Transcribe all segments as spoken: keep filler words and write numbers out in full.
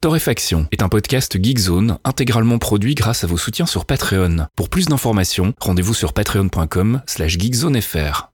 Torréfaction est un podcast Geekzone intégralement produit grâce à vos soutiens sur Patreon. Pour plus d'informations, rendez-vous sur patreon.com slash geekzonefr.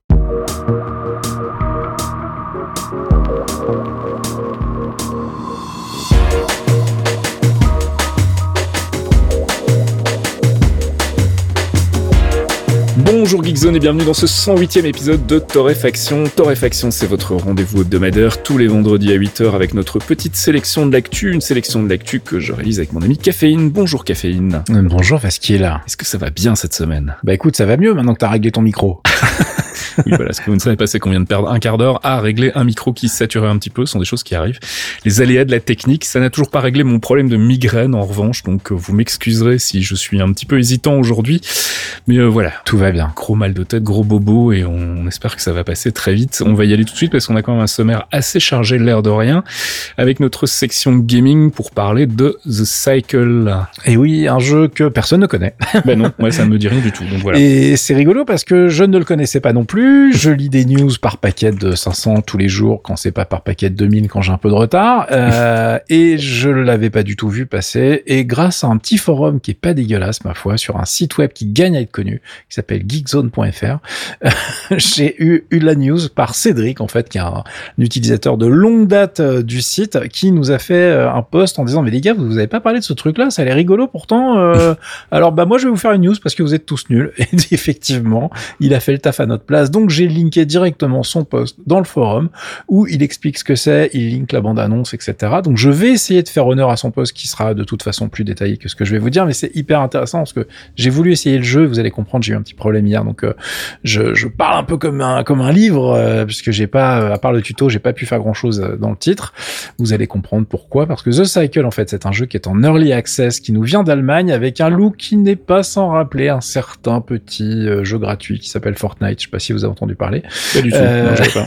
Bonjour Geekzone et bienvenue dans ce cent huitième épisode de Torréfaction. Torréfaction, c'est votre rendez-vous hebdomadaire tous les vendredis à huit heures avec notre petite sélection de l'actu, une sélection de l'actu que je réalise avec mon ami Caféine. Bonjour Caféine. Bonjour Vasquier. Est-ce que ça va bien cette semaine ? Bah écoute, ça va mieux maintenant que t'as réglé ton micro. Oui, voilà, ce que vous ne savez pas, c'est qu'on vient de perdre un quart d'heure à régler un micro qui se saturait un petit peu. Ce sont des choses qui arrivent. Les aléas de la technique, ça n'a toujours pas réglé mon problème de migraine, en revanche. Donc, vous m'excuserez si je suis un petit peu hésitant aujourd'hui. Mais euh, voilà. Tout va bien. Gros mal de tête, gros bobo, et on espère que ça va passer très vite. On va y aller tout de suite parce qu'on a quand même un sommaire assez chargé, l'air de rien, avec notre section gaming pour parler de The Cycle. Et oui, un jeu que personne ne connaît. Ben non, moi ça ne me dit rien du tout. Donc voilà. Et c'est rigolo parce que je ne le connaissais pas non plus. Je lis des news par paquet de cinq cents tous les jours, quand c'est pas par paquet de deux mille quand j'ai un peu de retard. Euh, et je l'avais pas du tout vu passer. Et grâce à un petit forum qui est pas dégueulasse, ma foi, sur un site web qui gagne à être connu, qui s'appelle geekzone point f r, euh, j'ai eu, eu la news par Cédric, en fait, qui est un, un utilisateur de longue date euh, du site, qui nous a fait euh, un post en disant, mais les gars, vous, vous avez pas parlé de ce truc-là, ça a l'air rigolo pourtant. Euh, alors, bah, moi, je vais vous faire une news parce que vous êtes tous nuls. Et effectivement, il a fait le taf à notre place. Donc, j'ai linké directement son post dans le forum où il explique ce que c'est, il link la bande-annonce, et cetera. Donc, je vais essayer de faire honneur à son post qui sera de toute façon plus détaillé que ce que je vais vous dire, mais c'est hyper intéressant parce que j'ai voulu essayer le jeu, vous allez comprendre, j'ai eu un petit problème hier, donc euh, je, je parle un peu comme un, comme un livre, euh, puisque j'ai pas, euh, à part le tuto, j'ai pas pu faire grand-chose euh, dans le titre. Vous allez comprendre pourquoi, parce que The Cycle, en fait, c'est un jeu qui est en early access, qui nous vient d'Allemagne, avec un look qui n'est pas sans rappeler un certain petit euh, jeu gratuit qui s'appelle Fortnite. Je sais pas si vous avez entendu parler. Pas du tout, euh... non, je sais pas.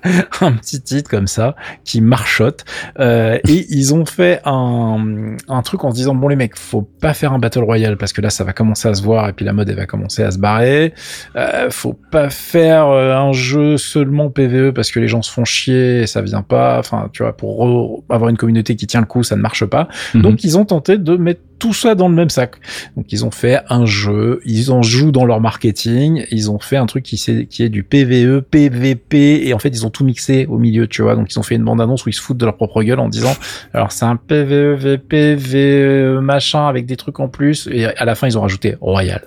Un petit titre comme ça qui marchote, euh, et ils ont fait un un truc en se disant, bon les mecs, faut pas faire un battle royale parce que là ça va commencer à se voir et puis la mode elle va commencer à se barrer. Euh, faut pas faire euh, un jeu seulement P V E parce que les gens se font chier et ça vient pas, enfin tu vois, pour re- avoir une communauté qui tient le coup, ça ne marche pas. Mm-hmm. Donc ils ont tenté de mettre tout ça dans le même sac. Donc ils ont fait un jeu, ils en jouent dans leur marketing, ils ont fait un truc qui, est, qui est du P V E, P V P, et en fait ils ont tout mixé au milieu, tu vois. Donc ils ont fait une bande-annonce où ils se foutent de leur propre gueule en disant, alors c'est un P V E, V P, V E, machin, avec des trucs en plus, et à la fin ils ont rajouté Royal.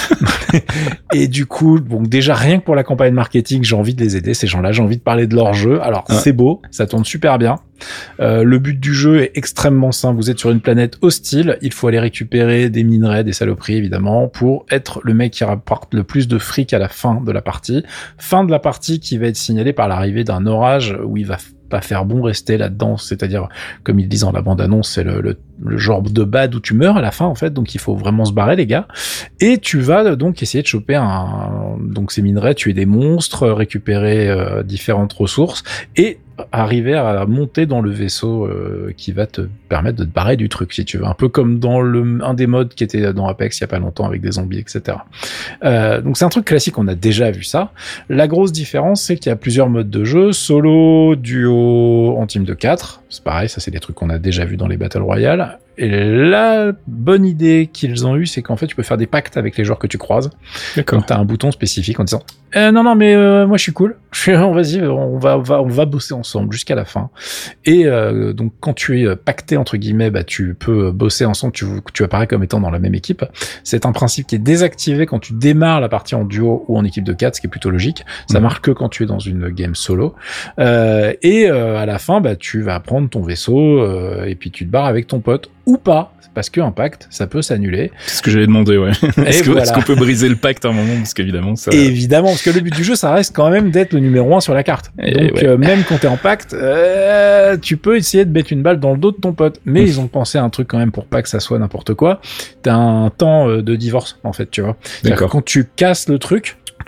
Et du coup, bon, déjà rien que pour la campagne marketing, j'ai envie de les aider, ces gens-là, j'ai envie de parler de leur jeu. Alors ouais. C'est beau, ça tourne super bien. Euh, le but du jeu est extrêmement simple. Vous êtes sur une planète hostile. Il faut aller récupérer des minerais, des saloperies, évidemment, pour être le mec qui rapporte le plus de fric à la fin de la partie. Fin de la partie qui va être signalée par l'arrivée d'un orage où il va pas faire bon rester là-dedans. C'est-à-dire, comme ils disent dans la bande-annonce, c'est le, le, le genre de bad où tu meurs à la fin, en fait. Donc, il faut vraiment se barrer, les gars. Et tu vas donc essayer de choper un, donc ces minerais, tuer des monstres, récupérer euh, différentes ressources et arriver à monter dans le vaisseau euh, qui va te permettre de te barrer du truc, si tu veux. Un peu comme dans le un des modes qui était dans Apex il y a pas longtemps avec des zombies, et cetera. Euh, donc c'est un truc classique, on a déjà vu ça. La grosse différence, c'est qu'il y a plusieurs modes de jeu, solo, duo, en team de quatre. C'est pareil, ça c'est des trucs qu'on a déjà vu dans les Battle Royale. Et la bonne idée qu'ils ont eue, c'est qu'en fait, tu peux faire des pactes avec les joueurs que tu croises. D'accord. Donc, t'as un bouton spécifique en disant euh, non, non, mais euh, moi, je suis cool. Je suis, vas-y, on va, on va, on va bosser ensemble jusqu'à la fin. Et euh, donc, quand tu es pacté entre guillemets, bah, tu peux bosser ensemble. Tu, tu apparais comme étant dans la même équipe. C'est un principe qui est désactivé quand tu démarres la partie en duo ou en équipe de quatre, ce qui est plutôt logique. Ça mmh. marche que quand tu es dans une game solo. Euh, et euh, à la fin, bah, tu vas prendre ton vaisseau euh, et puis tu te barres avec ton pote. Ou pas, parce qu'un pacte, ça peut s'annuler. C'est ce que j'avais demandé, ouais. Est-ce, que, voilà. Est-ce qu'on peut briser le pacte à un moment ? Parce qu'évidemment, ça... Évidemment, parce que le but du jeu, ça reste quand même d'être le numéro un sur la carte. Et donc, ouais. euh, même quand t'es en pacte, euh, tu peux essayer de mettre une balle dans le dos de ton pote. Mais Ouf. Ils ont pensé à un truc quand même pour pas que ça soit n'importe quoi. T'as un temps de divorce, en fait, tu vois. D'accord. Quand tu casses le truc,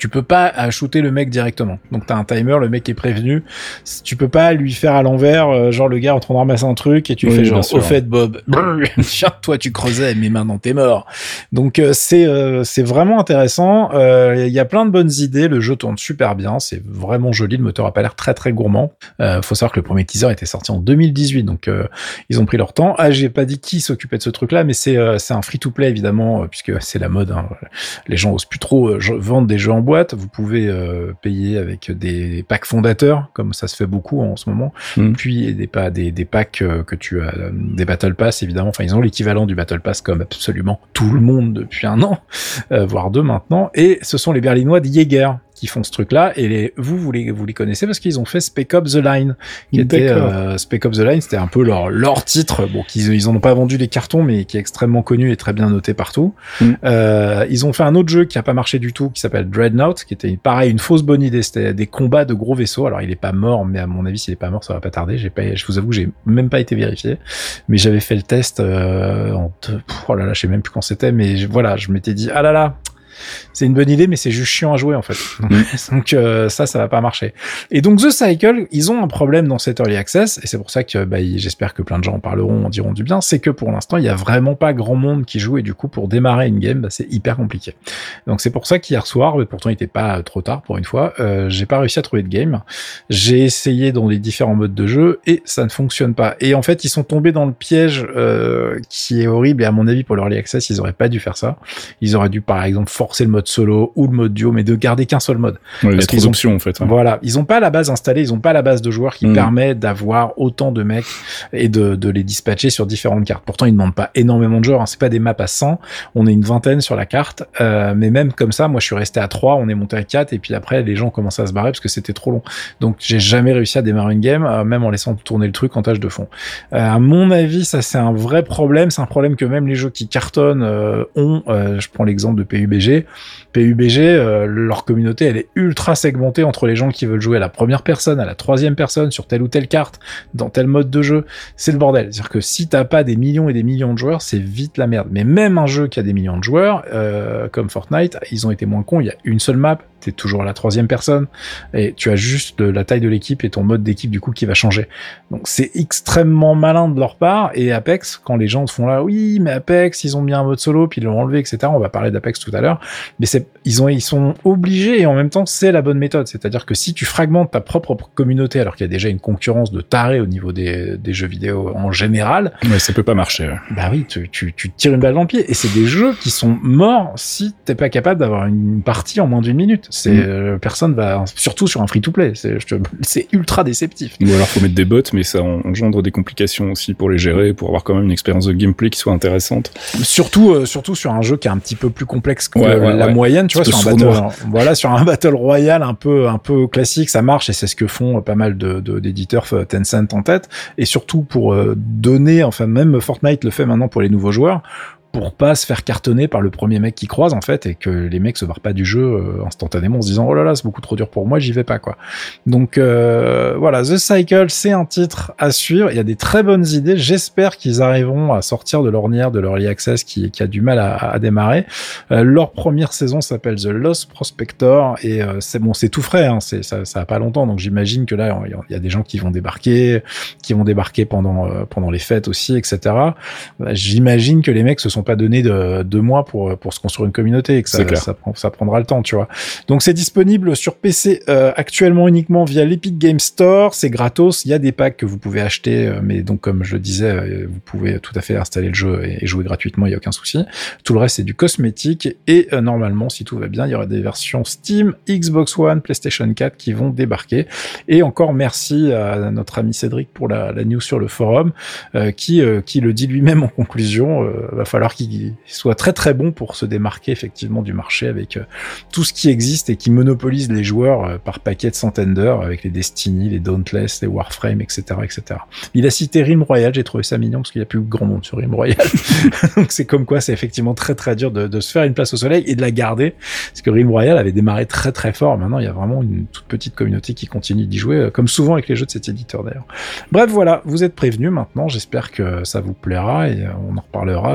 tu peux pas shooter le mec directement. Donc t'as un timer, le mec est prévenu. Tu peux pas lui faire à l'envers, euh, genre le gars est en train de ramasser un truc et tu oui, fais genre au fait Bob, tiens toi tu creusais mais maintenant t'es mort. Donc euh, c'est euh, c'est vraiment intéressant. Il euh, y a plein de bonnes idées. Le jeu tourne super bien. C'est vraiment joli. Le moteur a pas l'air très très gourmand. Euh, faut savoir que le premier teaser était sorti en deux mille dix-huit, donc euh, ils ont pris leur temps. Ah j'ai pas dit qui s'occupait de ce truc là, mais c'est euh, c'est un free to play évidemment euh, puisque c'est la mode. Hein. Les gens osent plus trop euh, vendre des jeux en boîte. Vous pouvez euh, payer avec des packs fondateurs, comme ça se fait beaucoup en ce moment. Mmh. Puis des, pas, des, des packs euh, que tu as, euh, des Battle Pass évidemment. Enfin, ils ont l'équivalent du Battle Pass comme absolument tout le monde depuis un an, euh, voire deux maintenant. Et ce sont les Berlinois de Jaeger qui font ce truc-là, et les, vous, vous les, vous les connaissez parce qu'ils ont fait Spec Ops The Line, qui était, euh, Spec Ops The Line, c'était un peu leur, leur titre, bon, qu'ils, ils en ont pas vendu des cartons, mais qui est extrêmement connu et très bien noté partout. Mm. Euh, ils ont fait un autre jeu qui a pas marché du tout, qui s'appelle Dreadnought, qui était, pareil, une fausse bonne idée, c'était des combats de gros vaisseaux, alors il est pas mort, mais à mon avis, s'il est pas mort, ça va pas tarder, j'ai pas, je vous avoue, j'ai même pas été vérifié, mais j'avais fait le test, euh, en, oh là là, je sais même plus quand c'était, mais je, voilà, je m'étais dit, ah là là, c'est une bonne idée, mais c'est juste chiant à jouer en fait. Mmh. Donc euh, ça, ça va pas marcher. Et donc The Cycle, ils ont un problème dans cet early access, et c'est pour ça que bah, j'espère que plein de gens en parleront, en diront du bien. C'est que pour l'instant, il y a vraiment pas grand monde qui joue, et du coup, pour démarrer une game, bah, c'est hyper compliqué. Donc c'est pour ça qu'hier soir, mais pourtant il était pas trop tard pour une fois, euh, j'ai pas réussi à trouver de game. J'ai essayé dans les différents modes de jeu et ça ne fonctionne pas. Et en fait, ils sont tombés dans le piège euh, qui est horrible. Et à mon avis, pour l'early access, ils auraient pas dû faire ça. Ils auraient dû, par exemple, forcer le mode solo ou le mode duo, mais de garder qu'un seul mode. Ouais, il y a trop d'options en fait. Ouais. Voilà, ils ont pas la base installée, ils ont pas la base de joueurs qui mmh. permet d'avoir autant de mecs et de, de les dispatcher sur différentes cartes. Pourtant, ils demandent pas énormément de joueurs, hein. C'est pas des maps à cent, on est une vingtaine sur la carte, euh, mais même comme ça, moi je suis resté à trois, on est monté à quatre, et puis après les gens commençaient à se barrer parce que c'était trop long. Donc j'ai jamais réussi à démarrer une game, euh, même en laissant tourner le truc en tâche de fond. Euh, à mon avis, ça c'est un vrai problème, c'est un problème que même les jeux qui cartonnent euh, ont. Euh, je prends l'exemple de P U B G. P U B G, euh, leur communauté, elle est ultra segmentée entre les gens qui veulent jouer à la première personne, à la troisième personne, sur telle ou telle carte, dans tel mode de jeu. C'est le bordel. C'est-à-dire que si t'as pas des millions et des millions de joueurs, c'est vite la merde. Mais même un jeu qui a des millions de joueurs, euh, comme Fortnite, ils ont été moins cons. Il y a une seule map, t'es toujours à la troisième personne, et tu as juste la taille de l'équipe et ton mode d'équipe du coup qui va changer. Donc c'est extrêmement malin de leur part. Et Apex, quand les gens font là, oui, mais Apex, ils ont mis un mode solo, puis ils l'ont enlevé, et cetera. On va parler d'Apex tout à l'heure. Mais c'est, ils ont, ils sont obligés, et en même temps, c'est la bonne méthode. C'est-à-dire que si tu fragmentes ta propre communauté, alors qu'il y a déjà une concurrence de tarés au niveau des, des jeux vidéo en général. Ouais, ça peut pas marcher. Ouais. Bah oui, tu, tu, tu tires une balle dans le pied. Et c'est des jeux qui sont morts si t'es pas capable d'avoir une partie en moins d'une minute. C'est, mmh. euh, personne va, surtout sur un free-to-play. C'est, je te, c'est ultra déceptif. Ou alors faut mettre des bots, mais ça engendre des complications aussi pour les gérer, pour avoir quand même une expérience de gameplay qui soit intéressante. Surtout, euh, surtout sur un jeu qui est un petit peu plus complexe que ouais, ouais, la ouais. moyenne, tu vois, sur un battle, voilà, sur un battle royal un peu, un peu classique, ça marche, et c'est ce que font pas mal de, de d'éditeurs, Tencent en tête, et surtout pour euh, donner, enfin même Fortnite le fait maintenant pour les nouveaux joueurs, pour pas se faire cartonner par le premier mec qui croise en fait, et que les mecs se barrent pas du jeu euh, instantanément en se disant oh là là c'est beaucoup trop dur pour moi, j'y vais pas quoi. Donc euh, voilà, The Cycle, c'est un titre à suivre, il y a des très bonnes idées, j'espère qu'ils arriveront à sortir de l'ornière de leur early access qui, qui a du mal à, à démarrer. Euh, leur première saison s'appelle The Lost Prospector, et euh, c'est bon, c'est tout frais, hein, c'est ça, ça a pas longtemps, donc j'imagine que là il y a des gens qui vont débarquer, qui vont débarquer pendant euh, pendant les fêtes aussi, et cetera. J'imagine que les mecs se sont pas donné de deux mois pour pour se construire une communauté, et que ça ça, ça, ça prendra le temps, tu vois. Donc c'est disponible sur P C euh, actuellement uniquement via l'Epic Game Store, c'est gratos, il y a des packs que vous pouvez acheter, euh, mais donc comme je le disais, euh, vous pouvez tout à fait installer le jeu et, et jouer gratuitement, il y a aucun souci. Tout le reste c'est du cosmétique, et euh, normalement si tout va bien, il y aura des versions Steam, Xbox One, PlayStation quatre qui vont débarquer. Et encore merci à notre ami Cédric pour la, la news sur le forum, euh, qui euh, qui le dit lui-même en conclusion, euh, va falloir qu'il soit très très bon pour se démarquer effectivement du marché avec euh, tout ce qui existe et qui monopolise les joueurs euh, par paquet de centaines d'heures, avec les Destiny, les Dauntless, les Warframe, et cetera, et cetera. Il a cité Realm Royale, j'ai trouvé ça mignon parce qu'il y a plus grand monde sur Realm Royale. Donc c'est comme quoi c'est effectivement très très dur de, de se faire une place au soleil et de la garder, parce que Realm Royale avait démarré très très fort. Maintenant il y a vraiment une toute petite communauté qui continue d'y jouer, comme souvent avec les jeux de cet éditeur d'ailleurs. Bref voilà, vous êtes prévenus maintenant, j'espère que ça vous plaira, et on en reparlera si le jeu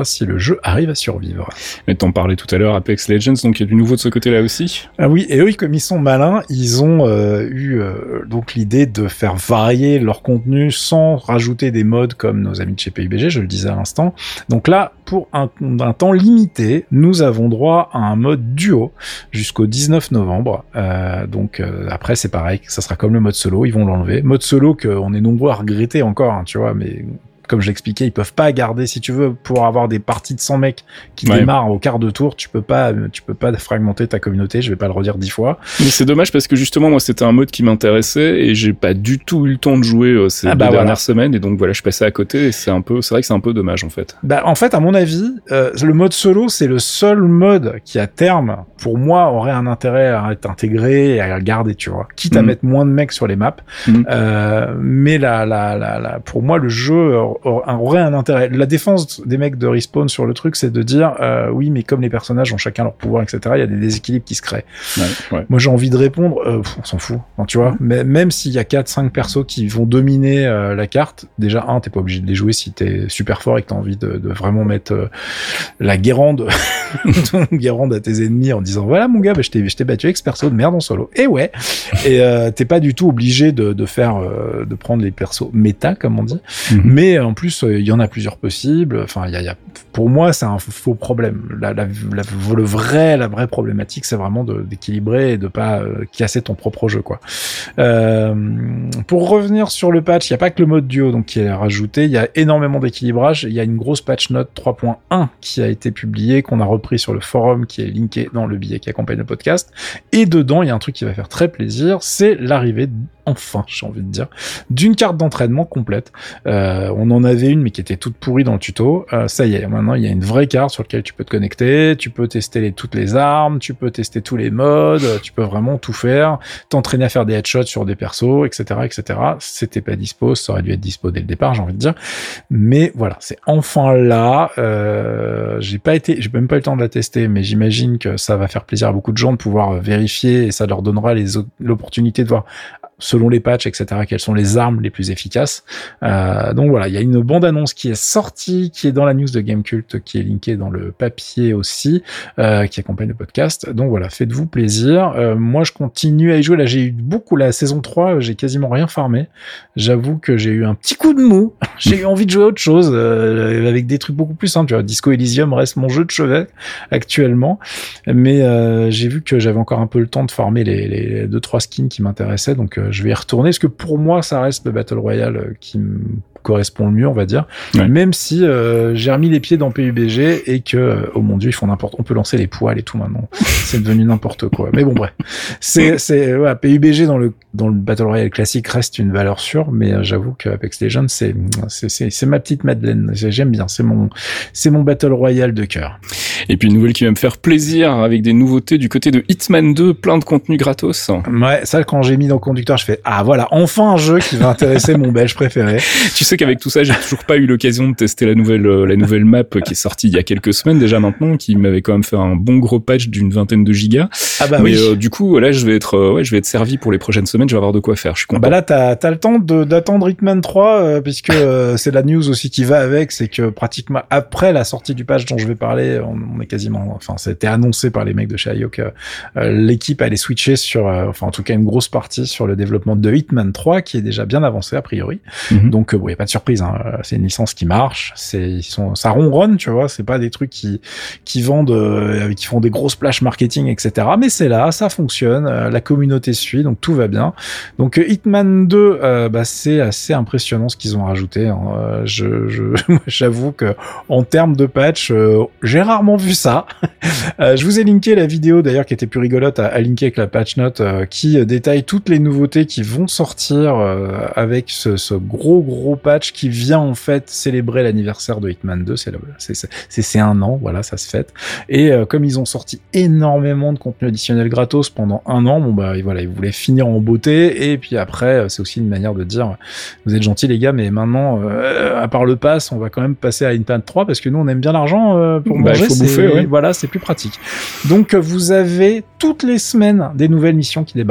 jeu arrive à survivre. Et t'en parlais tout à l'heure, Apex Legends, donc il y a du nouveau de ce côté-là aussi. Ah oui, et eux, comme ils sont malins, ils ont euh, eu euh, donc l'idée de faire varier leur contenu sans rajouter des modes comme nos amis de chez P U B G, je le disais à l'instant. Donc là, pour un, un temps limité, nous avons droit à un mode duo jusqu'au dix-neuf novembre. Euh, donc euh, après, c'est pareil, ça sera comme le mode solo, ils vont l'enlever. Mode solo qu'on est nombreux à regretter encore, hein, tu vois, mais... Comme je l'expliquais, ils peuvent pas garder, si tu veux, pour avoir des parties de cent mecs qui ouais. démarrent au quart de tour, tu peux pas, tu peux pas fragmenter ta communauté, je vais pas le redire dix fois. Mais c'est dommage parce que justement, moi, c'était un mode qui m'intéressait et j'ai pas du tout eu le temps de jouer euh, ces ah bah deux voilà. dernières semaines et donc voilà, je passais à côté et c'est un peu, c'est vrai que c'est un peu dommage, en fait. Bah, en fait, à mon avis, euh, le mode solo, c'est le seul mode qui, à terme, pour moi, aurait un intérêt à être intégré et à garder, tu vois. Quitte mmh. à mettre moins de mecs sur les maps. Mmh. Euh, mais la, la, la, la, pour moi, le jeu aurait un intérêt. La défense des mecs de Respawn sur le truc, c'est de dire euh, oui, mais comme les personnages ont chacun leur pouvoir, et cetera, il y a des déséquilibres qui se créent. Ouais, ouais. Moi, j'ai envie de répondre, euh, pff, on s'en fout, enfin, tu vois. Mmh. Mais même s'il y a quatre cinq persos qui vont dominer euh, la carte, déjà un, t'es pas obligé de les jouer si t'es super fort et que t'as envie de, de vraiment mettre euh, la guérande, ton guérande à tes ennemis en disant voilà mon gars, bah, je t'ai, je t'ai battu avec ce perso de merde en solo. Et ouais. Et euh, t'es pas du tout obligé de, de faire, euh, de prendre les persos méta comme on dit. Mmh. Mais en plus il y en a plusieurs possibles. Enfin, il y a, y a, pour moi, c'est un faux problème. La, la, la, le vrai, la vraie problématique, c'est vraiment de, d'équilibrer et de pas euh, casser ton propre jeu, quoi. Euh, pour revenir sur le patch, il y a pas que le mode duo donc qui est rajouté. Il y a énormément d'équilibrage. Il y a une grosse patch note trois point un qui a été publiée, qu'on a repris sur le forum, qui est linké dans le billet qui accompagne le podcast. Et dedans, il y a un truc qui va faire très plaisir, c'est l'arrivée enfin, j'ai envie de dire, d'une carte d'entraînement complète. Euh, on en avait une, mais qui était toute pourrie dans le tuto. Euh, ça y est, maintenant, il y a une vraie carte sur laquelle tu peux te connecter, tu peux tester les, toutes les armes, tu peux tester tous les modes, tu peux vraiment tout faire, t'entraîner à faire des headshots sur des persos, et cetera, et cetera. C'était pas dispo, ça aurait dû être dispo dès le départ, j'ai envie de dire. Mais voilà, c'est enfin là. Euh, j'ai pas été, j'ai même pas eu le temps de la tester, mais j'imagine que ça va faire plaisir à beaucoup de gens de pouvoir vérifier et ça leur donnera les, l'opportunité de voir selon les patchs, et cetera, quelles sont les armes les plus efficaces. Euh, donc voilà, il y a une bande-annonce qui est sortie, qui est dans la news de Gamecult, qui est linkée dans le papier aussi, euh, qui accompagne le podcast. Donc voilà, faites-vous plaisir. Euh, moi, je continue à y jouer. Là, j'ai eu beaucoup, la saison trois, j'ai quasiment rien farmé. J'avoue que j'ai eu un petit coup de mou. J'ai eu envie de jouer à autre chose, euh, avec des trucs beaucoup plus simples. Tu vois, Disco Elysium reste mon jeu de chevet actuellement. Mais euh, j'ai vu que j'avais encore un peu le temps de farmer les, les deux, trois skins qui m'intéressaient. Donc, euh, je vais y retourner, parce que pour moi, ça reste le Battle Royale qui me correspond le mieux, on va dire. Ouais. Même si euh, j'ai remis les pieds dans P U B G et que, euh, oh mon dieu, ils font n'importe, on peut lancer les poils et tout maintenant. C'est devenu n'importe quoi. Mais bon, bref. C'est, c'est, ouais, P U B G dans le, dans le Battle Royale classique reste une valeur sûre, mais euh, j'avoue que Apex Legends, c'est, c'est, c'est, c'est ma petite Madeleine. J'aime bien. C'est mon, c'est mon Battle Royale de cœur. Et puis une nouvelle qui va me faire plaisir avec des nouveautés du côté de Hitman deux, plein de contenu gratos. Ouais, ça, quand j'ai mis dans le conducteur, je fais, ah voilà, enfin un jeu qui va intéresser mon belge préféré. Tu sais qu'avec tout ça, j'ai toujours pas eu l'occasion de tester la nouvelle, euh, la nouvelle map qui est sortie il y a quelques semaines déjà maintenant, qui m'avait quand même fait un bon gros patch d'une vingtaine de gigas. Ah bah Mais oui. euh, du coup, là, je vais être, euh, ouais, je vais être servi pour les prochaines semaines. Je vais avoir de quoi faire. Je suis content. Bah là, t'as, t'as le temps de, d'attendre Hitman trois, euh, puisque euh, c'est la news aussi qui va avec, c'est que pratiquement après la sortie du patch dont je vais parler, on, on est quasiment, enfin, c'était annoncé par les mecs de chez I O que euh, l'équipe allait switcher sur, euh, enfin, en tout cas, une grosse partie sur le développement de Hitman trois, qui est déjà bien avancé a priori. Mm-hmm. Donc, euh, bon, y a pas de surprise. Hein. C'est une licence qui marche. C'est, ils sont, ça ronronne, tu vois. C'est pas des trucs qui qui vendent, euh, qui font des grosses splash marketing, et cetera. Mais c'est là, ça fonctionne. Euh, la communauté suit, donc tout va bien. Donc, euh, Hitman deux, euh, bah, c'est assez impressionnant ce qu'ils ont rajouté. Hein. Euh, je, je, j'avoue que en termes de patch, euh, j'ai rarement vu ça. euh, je vous ai linké la vidéo d'ailleurs qui était plus rigolote à, à linker avec la patch note, euh, qui euh, détaille toutes les nouveautés qui vont sortir euh, avec ce, ce gros gros patch qui vient en fait célébrer l'anniversaire de Hitman deux. C'est, le, c'est, c'est, c'est, c'est un an, voilà, ça se fête. Et euh, comme ils ont sorti énormément de contenu additionnel gratos pendant un an, bon bah voilà, ils voulaient finir en beauté. Et puis après, c'est aussi une manière de dire, vous êtes gentils les gars, mais maintenant, euh, à part le pass, on va quand même passer à Hitman trois parce que nous on aime bien l'argent euh, pour bah, manger. Il faut c'est, bouffer, ouais. Voilà, c'est plus pratique. Donc vous avez toutes les semaines des nouvelles missions qui débarquent.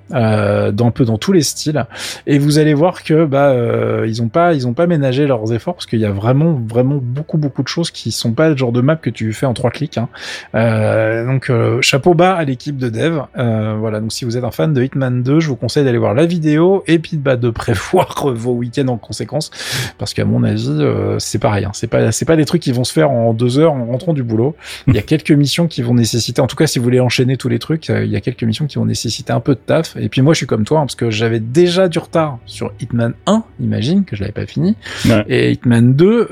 euh, d'un peu dans tous les styles. Et vous allez voir que bah euh, ils ont pas ils ont pas ménagé leurs efforts parce qu'il y a vraiment vraiment beaucoup beaucoup de choses qui sont pas le genre de map que tu fais en trois clics. Hein. Euh, donc euh, chapeau bas à l'équipe de dev. Euh, voilà, donc si vous êtes un fan de Hitman deux, je vous conseille d'aller voir la vidéo et puis bah de prévoir vos week-ends en conséquence parce qu'à mon avis euh, c'est pareil. Hein. C'est pas c'est pas des trucs qui vont se faire en deux heures en rentrant du boulot. Il y a quelques missions qui vont nécessiter, en tout cas si vous voulez enchaîner tous les trucs, il y a quelques missions qui vont nécessiter un peu de taf. Et puis moi je suis comme toi hein, parce que j'avais déjà du retard sur Hitman un, imagine que je l'avais pas fini. Ouais. Et Hitman deux,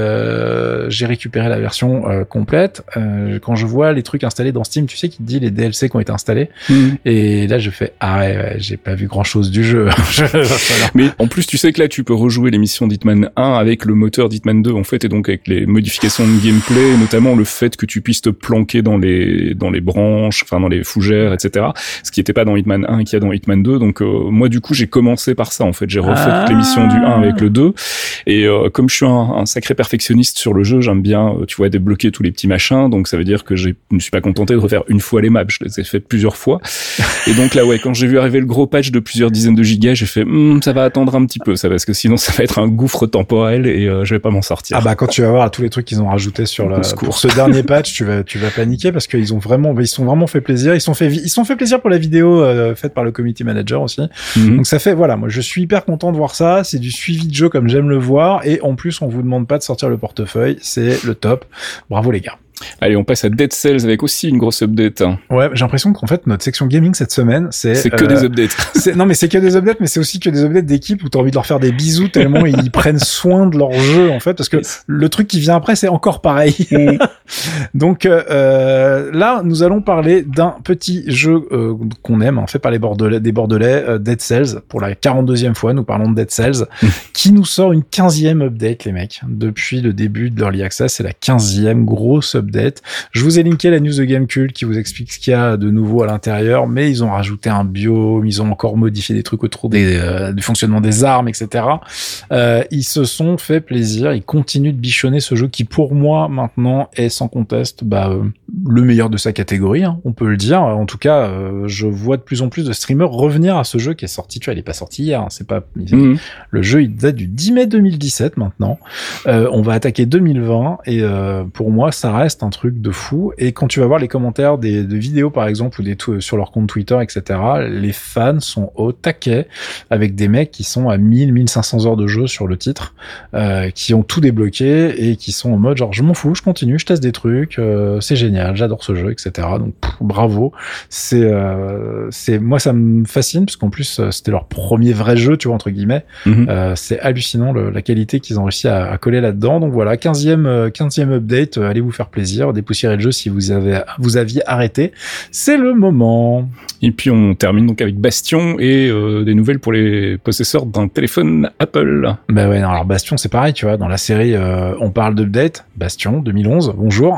euh, j'ai récupéré la version euh, complète. Euh, quand je vois les trucs installés dans Steam, tu sais qu'il te dit les D L C qui ont été installés. Mmh. Et là je fais ah ouais, ouais j'ai pas vu grand chose du jeu. Mais en plus tu sais que là tu peux rejouer les missions d'Hitman un avec le moteur d'Hitman deux en fait et donc avec les modifications de gameplay, notamment le fait que tu puisses te planquer dans les dans les branches, enfin dans les fougères, et cetera. Ce qui était pas dans Hitman un, qu'il y a dans Hitman deux. Donc euh, moi du coup j'ai commencé par ça en fait. J'ai refait ah. toutes les missions du un avec le deux. Et euh, comme je suis un, un sacré perfectionniste sur le jeu, j'aime bien, tu vois, débloquer tous les petits machins. Donc ça veut dire que je ne suis pas contenté de refaire une fois les maps. Je les ai faites plusieurs fois. Et donc là ouais, quand j'ai vu arriver le gros patch de plusieurs dizaines de gigas, j'ai fait hm, ça va attendre un petit peu ça parce que sinon ça va être un gouffre temporel et euh, je vais pas m'en sortir. Ah bah quand tu vas voir tous les trucs qu'ils ont rajoutés sur la pour ce dernier patch, tu vas tu vas paniquer parce qu'ils ont vraiment ils sont vraiment fait plaisir. Ils sont fait ils sont fait plaisir pour la vidéo euh, faite par le community manager aussi. Mm-hmm. Donc ça fait voilà, moi je suis hyper content de voir ça. C'est du suivi de jeu comme j'aime le voir et en plus on vous demande pas de sortir le portefeuille, c'est le top. Bravo les gars. Allez, on passe à Dead Cells avec aussi une grosse update. Ouais, j'ai l'impression qu'en fait notre section gaming cette semaine, c'est c'est que euh, des updates. C'est, non mais c'est que des updates, mais c'est aussi que des updates d'équipes où t'as envie de leur faire des bisous tellement ils prennent soin de leur jeu en fait, parce que yes. le truc qui vient après c'est encore pareil. Mm. Donc euh, là, nous allons parler d'un petit jeu euh, qu'on aime, hein, fait par les Bordelais, des Bordelais, euh, Dead Cells. Pour la quarante-deuxième fois, nous parlons de Dead Cells, mm. qui nous sort une quinzième update, les mecs. Depuis le début de l'Early Access, c'est la quinzième grosse update. Je vous ai linké la news de Gamecult qui vous explique ce qu'il y a de nouveau à l'intérieur, mais ils ont rajouté un biome, ils ont encore modifié des trucs autour des, euh, du fonctionnement des armes, et cetera. Euh, ils se sont fait plaisir, ils continuent de bichonner ce jeu qui, pour moi, maintenant, est sans conteste bah, euh, le meilleur de sa catégorie, hein, on peut le dire. En tout cas, euh, je vois de plus en plus de streamers revenir à ce jeu qui est sorti, tu vois, il est pas sorti hier, hein, c'est pas... Mmh. Le jeu, il date du dix mai deux mille dix-sept maintenant. Euh, on va attaquer deux mille vingt et euh, pour moi, ça reste un truc de fou. Et quand tu vas voir les commentaires des, des vidéos, par exemple, ou des t- sur leur compte Twitter, et cetera, les fans sont au taquet avec des mecs qui sont à mille, mille cinq cents heures de jeu sur le titre, euh, qui ont tout débloqué et qui sont en mode genre, je m'en fous, je continue, je teste des trucs, euh, c'est génial, j'adore ce jeu, et cetera. Donc, pff, bravo. C'est, euh, c'est, moi, ça me fascine parce qu'en plus, c'était leur premier vrai jeu, tu vois, entre guillemets. Mm-hmm. Euh, c'est hallucinant le, la qualité qu'ils ont réussi à, à coller là-dedans. Donc voilà, quinzième, quinzième update, allez vous faire plaisir, dépoussiérer le jeu si vous avez, vous aviez arrêté. C'est le moment. Et puis on termine donc avec Bastion et euh, des nouvelles pour les possesseurs d'un téléphone Apple. Bah ouais, non, alors Bastion c'est pareil, tu vois, dans la série euh, on parle d'update, Bastion deux mille onze, bonjour.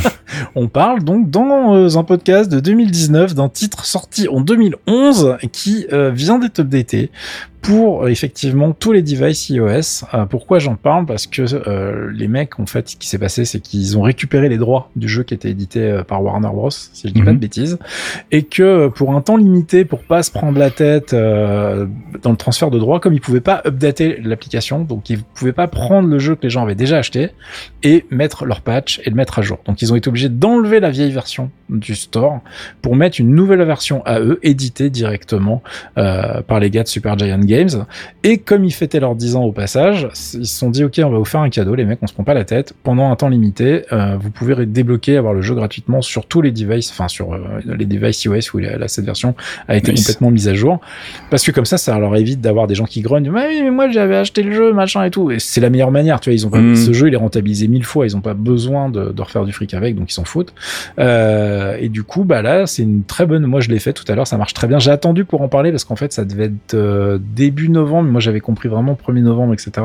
On parle donc dans euh, un podcast de deux mille dix-neuf d'un titre sorti en deux mille onze qui euh, vient d'être updaté pour euh, effectivement tous les devices iOS. Euh, pourquoi j'en parle? Parce que euh, les mecs, en fait, ce qui s'est passé, c'est qu'ils ont récupéré les droits du jeu qui était édité euh, par Warner Bros, si je dis mm-hmm. pas de bêtises, et que pour un temps limité, pour pas se prendre la tête euh, dans le transfert de droits, comme ils pouvaient pas updater l'application, donc ils pouvaient pas prendre le jeu que les gens avaient déjà acheté et mettre leur patch et le mettre à jour. Donc ils ont été obligés d'enlever la vieille version du store pour mettre une nouvelle version à eux, éditée directement euh, par les gars de Supergiant Games. Et comme ils fêtaient leurs dix ans au passage, ils se sont dit ok, on va vous faire un cadeau les mecs, on se prend pas la tête, pendant un temps limité euh, vous pouvez débloquer, avoir le jeu gratuitement sur tous les devices, enfin sur euh, les devices iOS où la, la, cette version a été nice. Complètement mise à jour, parce que comme ça ça leur évite d'avoir des gens qui grognent mais oui mais moi j'avais acheté le jeu machin et tout, et c'est la meilleure manière, tu vois, ils ont pas, mmh. ce jeu il est rentabilisé mille fois, ils ont pas besoin de, de refaire du fric avec, donc ils s'en foutent. Euh, et du coup bah là c'est une très bonne, moi je l'ai fait tout à l'heure, ça marche très bien, j'ai attendu pour en parler parce qu'en fait ça devait être euh, début novembre, mais moi j'avais compris vraiment premier novembre, et cetera. Bon,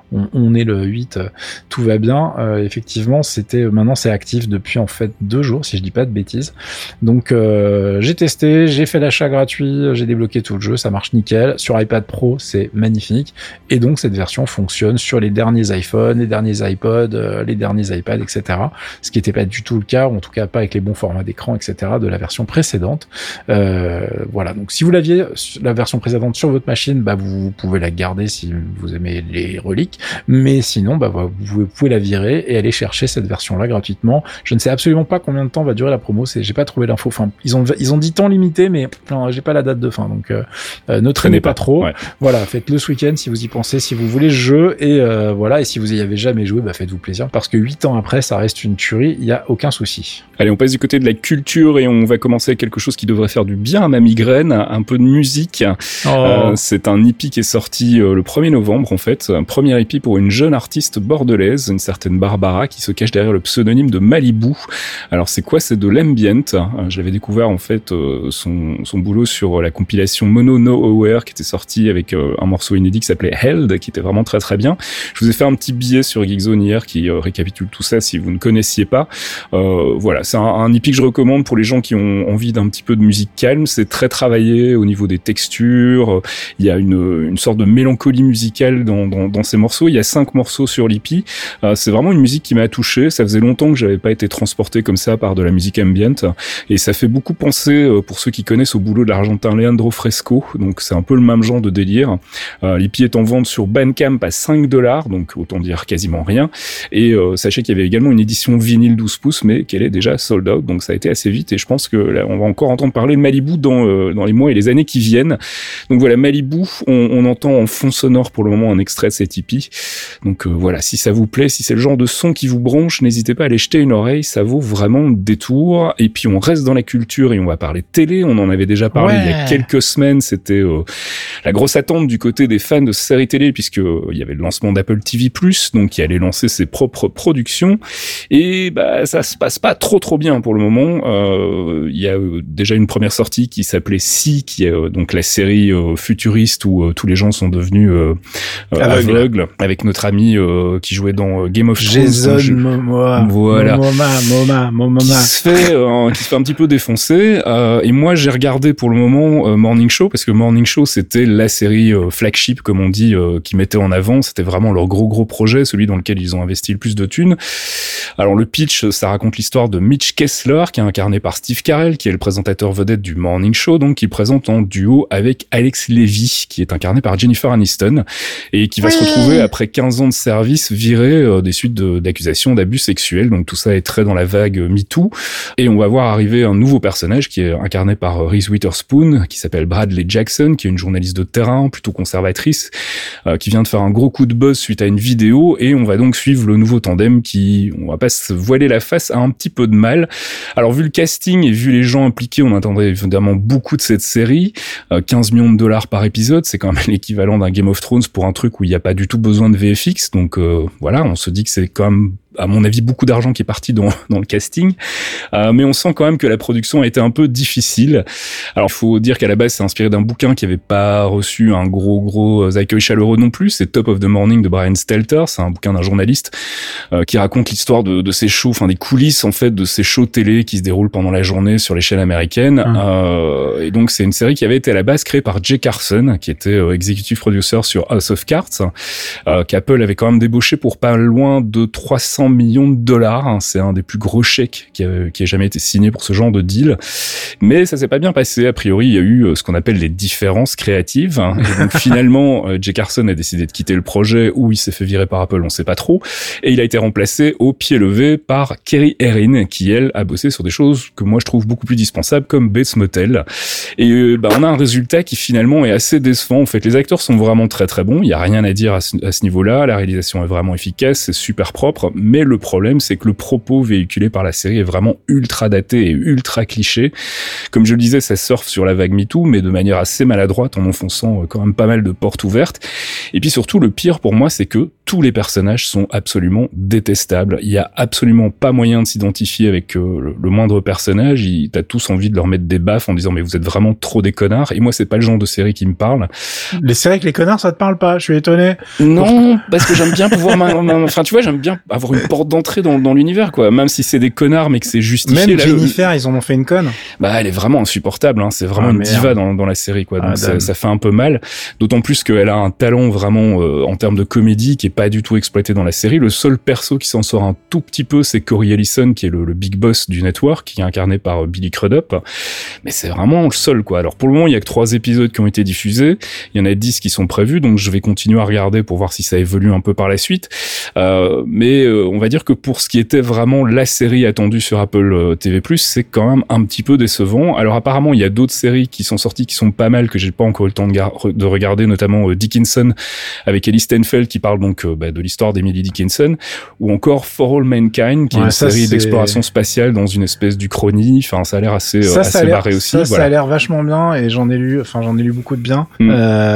on, on est le huit, euh, tout va bien. Euh, effectivement, c'était maintenant c'est actif depuis en fait deux jours, si je dis pas de bêtises. Donc euh, j'ai testé, j'ai fait l'achat gratuit, j'ai débloqué tout le jeu, ça marche nickel. Sur iPad Pro, c'est magnifique. Et donc cette version fonctionne sur les derniers iPhones, les derniers iPods, euh, les derniers iPads, et cetera. Ce qui n'était pas du tout le cas, ou en tout cas pas avec les bons formats d'écran, et cetera de la version précédente. Euh, voilà. Donc si vous l'aviez la version précédente sur votre machine, bah vous pouvez la garder si vous aimez les reliques. Mais sinon, bah vous pouvez la virer et aller chercher cette version-là gratuitement. Je ne sais absolument pas combien de temps va durer la promo. C'est, j'ai pas trouvé l'info. Enfin, ils ont ils ont dit temps limité, mais non, j'ai pas la date de fin. Donc euh, euh, ne traînez pas, pas trop. Ouais. Voilà, faites-le ce week-end si vous y pensez, si vous voulez le jeu et euh, voilà. Et si vous y avez jamais joué, bah faites-vous plaisir parce que huit ans après, ça reste une tuerie. Il y a aucun souci. Allez, on passe du côté de la culture et on va commencer avec quelque chose qui devrait faire du bien à ma migraine, un peu de musique. Oh. Euh, c'est un hippie qui est sorti euh, le premier novembre en fait, un premier hippie pour une jeune artiste bordelaise, une certaine Barbara, qui se cache derrière le pseudonyme de Malibu. Alors c'est quoi? C'est de l'ambient. Je l'avais découvert en fait euh, son, son boulot sur la compilation Mono No Aware qui était sortie avec euh, un morceau inédit qui s'appelait Held, qui était vraiment très très bien. Je vous ai fait un petit billet sur Geekzone hier qui euh, récapitule tout ça si vous ne connaissiez pas. Euh, voilà, c'est un, un hippie que je recommande pour les gens qui ont envie d'un petit peu de musique calme. C'est très travaillé au niveau des textures. Il y a une, une sorte de mélancolie musicale dans, dans, dans ces morceaux. Il y a cinq morceaux sur l'E P. Euh, c'est vraiment une musique qui m'a touché. Ça faisait longtemps que j'avais pas été transporté comme ça par de la musique ambient. Et ça fait beaucoup penser, euh, pour ceux qui connaissent, au boulot de l'Argentin Leandro Fresco. Donc c'est un peu le même genre de délire. Euh, L'E P est en vente sur Bandcamp à cinq dollars, donc autant dire quasiment rien. Et euh, sachez qu'il y avait également une édition vinyle douze pouces, mais qu'elle est déjà sold out. Donc ça a été assez vite. Et je pense que là, on va encore entendre parler de Malibu dans, euh, dans les mois et les années qui viennent. Donc voilà, Malibu, on, on entend en fond sonore pour le moment un extrait de cette E P. Donc euh, voilà, si ça vous plaît, si c'est le genre de son qui vous bronche, n'hésitez pas à aller jeter une oreille, ça vaut vraiment le détour. Et puis on reste dans la culture et on va parler de télé, on en avait déjà parlé ouais. il y a quelques semaines, c'était euh, la grosse attente du côté des fans de séries télé, puisque euh, il y avait le lancement d'Apple T V plus, donc qui allait lancer ses propres productions, et bah ça se passe pas trop trop bien pour le moment. Euh, il y a euh, déjà une première sortie qui s'appelait Si, qui est euh, donc la série euh, futuriste où euh, tous les gens sont devenus euh, euh, aveugles, aveugles, avec notre ami euh, qui jouait dans euh, Game of Thrones. Jason je... Momoa. Voilà. Momoa, Momoa, Momoa. Qui se fait, euh, qui se fait un petit peu défoncer. Euh, et moi, j'ai regardé pour le moment euh, Morning Show, parce que Morning Show, c'était la série euh, flagship, comme on dit, euh, qui mettait en avant. C'était vraiment leur gros gros projet, celui dans lequel ils ont investi le plus de thunes. Alors le pitch, ça raconte l'histoire de Mitch Kessler, qui est incarné par Steve Carell, qui est le présentateur vedette du Morning Show, donc qui présente en duo avec Alex Levy, qui est incarné par Jennifer Aniston, et qui va oui. se retrouver après quinze ans de service viré euh, des suites de, d'accusations d'abus sexuels. Donc tout ça est très dans la vague MeToo, et on va voir arriver un nouveau personnage qui est incarné par Reese Witherspoon, qui s'appelle Bradley Jackson, qui est une journaliste de terrain plutôt conservatrice, euh, qui vient de faire un gros coup de buzz suite à une vidéo, et on va donc suivre le nouveau tandem qui, on va pas se voiler la face, a un petit peu de mal. Alors vu le casting et vu les gens impliqués, on attendrait évidemment beaucoup de cette série. Euh, quinze millions de dollars par épisode, c'est quand même l'équivalent d'un Game of Thrones pour un truc où il n'y a pas du tout besoin de V F X, donc euh, voilà, on se dit que c'est quand même, à mon avis, beaucoup d'argent qui est parti dans, dans le casting. Euh, mais on sent quand même que la production a été un peu difficile. Alors, il faut dire qu'à la base, c'est inspiré d'un bouquin qui avait pas reçu un gros, gros accueil chaleureux non plus. C'est Top of the Morning de Brian Stelter. C'est un bouquin d'un journaliste euh, qui raconte l'histoire de, de ces shows, enfin des coulisses, en fait, de ces shows télé qui se déroulent pendant la journée sur les chaînes américaines. Mmh. Euh, et donc, c'est une série qui avait été à la base créée par Jay Carson, qui était euh, executive producer sur House of Cards, euh, qu'Apple avait quand même débauché pour pas loin de trois cents millions de dollars. C'est un des plus gros chèques qui a, qui a jamais été signé pour ce genre de deal. Mais ça s'est pas bien passé. A priori, il y a eu ce qu'on appelle les différences créatives. Et donc finalement, Jay Carson a décidé de quitter le projet, où il s'est fait virer par Apple, on sait pas trop. Et il a été remplacé au pied levé par Kerry Erin, qui elle a bossé sur des choses que moi je trouve beaucoup plus dispensables, comme Bates Motel. Et bah, on a un résultat qui finalement est assez décevant. En fait, les acteurs sont vraiment très très bons. Il y a rien à dire à ce, à ce niveau-là. La réalisation est vraiment efficace, c'est super propre. Mais le problème, c'est que le propos véhiculé par la série est vraiment ultra daté et ultra cliché. Comme je le disais, ça surfe sur la vague MeToo, mais de manière assez maladroite, en enfonçant quand même pas mal de portes ouvertes. Et puis surtout, le pire pour moi, c'est que tous les personnages sont absolument détestables. Il y a absolument pas moyen de s'identifier avec euh, le, le moindre personnage. Il, t'as tous envie de leur mettre des baffes en disant mais vous êtes vraiment trop des connards. Et moi c'est pas le genre de série qui me parle. Les séries avec les connards ça te parle pas? Je suis étonné. Non, parce que j'aime bien pouvoir, ma, ma, enfin tu vois, j'aime bien avoir une porte d'entrée dans, dans l'univers quoi. Même si c'est des connards mais que c'est justifié. Même là, Jennifer, le... ils en ont fait une conne. Bah elle est vraiment insupportable. Hein. C'est vraiment ah, une merde. diva dans, dans la série quoi. Donc ah, ça, ça fait un peu mal. D'autant plus qu'elle a un talent vraiment euh, en termes de comédie qui est pas du tout exploité dans la série. Le seul perso qui s'en sort un tout petit peu, c'est Corey Ellison, qui est le, le big boss du network, qui est incarné par euh, Billy Crudup. Mais c'est vraiment le seul, quoi. Alors pour le moment, il y a que trois épisodes qui ont été diffusés. Il y en a dix qui sont prévus, donc je vais continuer à regarder pour voir si ça évolue un peu par la suite. Euh, mais euh, on va dire que pour ce qui était vraiment la série attendue sur Apple T V plus, c'est quand même un petit peu décevant. Alors apparemment, il y a d'autres séries qui sont sorties qui sont pas mal, que j'ai pas encore eu le temps de, gar- de regarder, notamment euh, Dickinson avec Ellie Steinfeld qui parle donc euh, bah, de l'histoire d'Emily Dickinson, ou encore For All Mankind qui ouais, est une ça, série c'est... d'exploration spatiale dans une espèce d'Uchronie. Enfin, ça a l'air assez, ça, euh, assez ça a l'air, barré aussi. Ça, voilà. ça a l'air vachement bien et j'en ai lu, enfin j'en ai lu beaucoup de bien. Mm.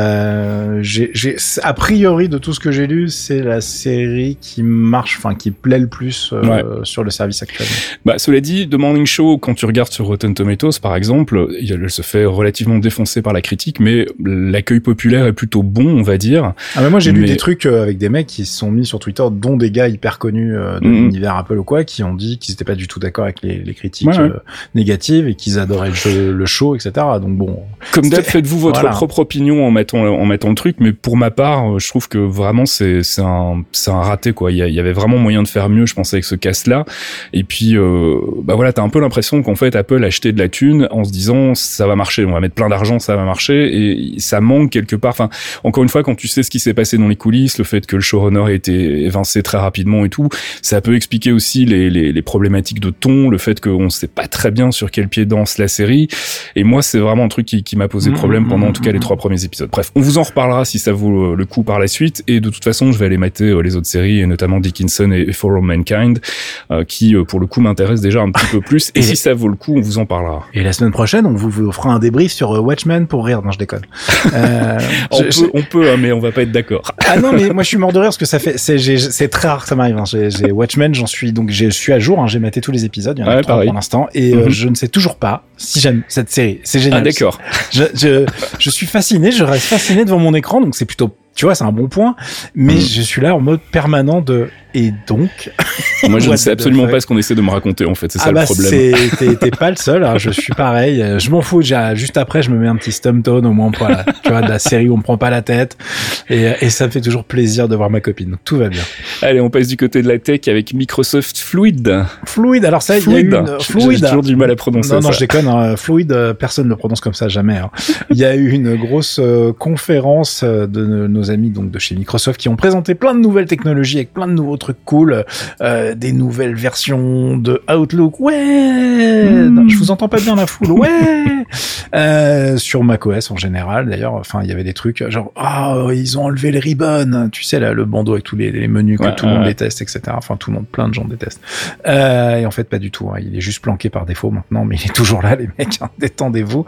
Euh, j'ai, j'ai, a priori de tout ce que j'ai lu, c'est la série qui marche, enfin qui plaît le plus euh, ouais. sur le service actuel. Bah, cela dit, The Morning Show, quand tu regardes sur Rotten Tomatoes par exemple, elle se fait relativement défoncer par la critique, mais l'accueil populaire est plutôt bon, on va dire. Ah mais moi j'ai mais... lu des trucs avec des mecs qui se sont mis sur Twitter, dont des gars hyper connus euh, de mm-hmm. l'univers Apple ou quoi, qui ont dit qu'ils étaient pas du tout d'accord avec les, les critiques ouais, ouais. Euh, négatives et qu'ils adoraient le, jeu, le show, et cetera. Donc bon. Comme d'hab, faites-vous votre voilà. propre opinion en mettant en mettant le truc, mais pour ma part, je trouve que vraiment c'est c'est un c'est un raté quoi. Il y, a, il y avait vraiment moyen de faire mieux, je pensais, avec ce cast-là. Et puis euh, bah voilà, t'as un peu l'impression qu'en fait Apple achetait de la thune en se disant ça va marcher, on va mettre plein d'argent, ça va marcher, et ça manque quelque part. Enfin, encore une fois, quand tu sais ce qui s'est passé dans les coulisses, le fait que le showrunner ait été évincé très rapidement et tout, ça peut expliquer aussi les, les, les problématiques de ton, le fait qu'on sait pas très bien sur quel pied danse la série. Et moi, c'est vraiment un truc qui, qui m'a posé problème pendant en tout cas les trois premiers épisodes. Bref, on vous en reparlera si ça vaut le coup par la suite. Et de toute façon, je vais aller mater les autres séries, et notamment Dickinson et For All Mankind, euh, qui pour le coup m'intéressent déjà un petit peu plus. Et, et si ça vaut le coup, on vous en parlera. Et la semaine prochaine, on vous, vous fera un débrief sur Watchmen pour rire. Non, je déconne. Euh, on, je, peut, je... on peut, hein, mais on va pas être d'accord. Ah non, mais moi je suis mort de rire parce que ça fait, c'est, j'ai, c'est très rare que ça m'arrive. Hein. J'ai, j'ai Watchmen, j'en suis donc, je suis à jour. Hein, j'ai maté tous les épisodes. Il y en a ouais, trois pareil. Pour l'instant, et mm-hmm. euh, je ne sais toujours pas si j'aime cette série. C'est génial. Ah d'accord. Je, je, je suis fasciné. Je reste fasciné devant mon écran, donc c'est plutôt. Tu vois, c'est un bon point, mais mmh. je suis là en mode permanent de et donc. Moi, je ne sais absolument pas ce qu'on essaie de me raconter en fait, c'est ah ça bah le problème. C'est, t'es, t'es pas le seul, hein, je suis pareil. Je m'en fous. J'ai, juste après, je me mets un petit stump tone au moins pour la, tu vois, de la série où on me prend pas la tête, et, et ça me fait toujours plaisir de voir ma copine. Donc tout va bien. Allez, on passe du côté de la tech avec Microsoft Fluid. Fluid. Alors ça, il y a eu une Fluid. J'ai toujours du mal à prononcer. Non, non, ça. je déconne. Hein. Fluid, personne ne le prononce comme ça jamais. Hein. Il y a eu une grosse euh, conférence de nos amis donc de chez Microsoft qui ont présenté plein de nouvelles technologies avec plein de nouveaux trucs cool, euh, des nouvelles versions de Outlook, ouais, mmh. non, je vous entends pas bien la foule, ouais, euh, sur macOS en général d'ailleurs, enfin il y avait des trucs genre oh ils ont enlevé les ribbons, tu sais là le bandeau avec tous les, les menus que ouais, tout le ouais, monde ouais. déteste, et cetera. Enfin tout le monde, plein de gens détestent. Euh, et en fait pas du tout, hein. Il est juste planqué par défaut maintenant, mais il est toujours là les mecs, hein. Détendez-vous.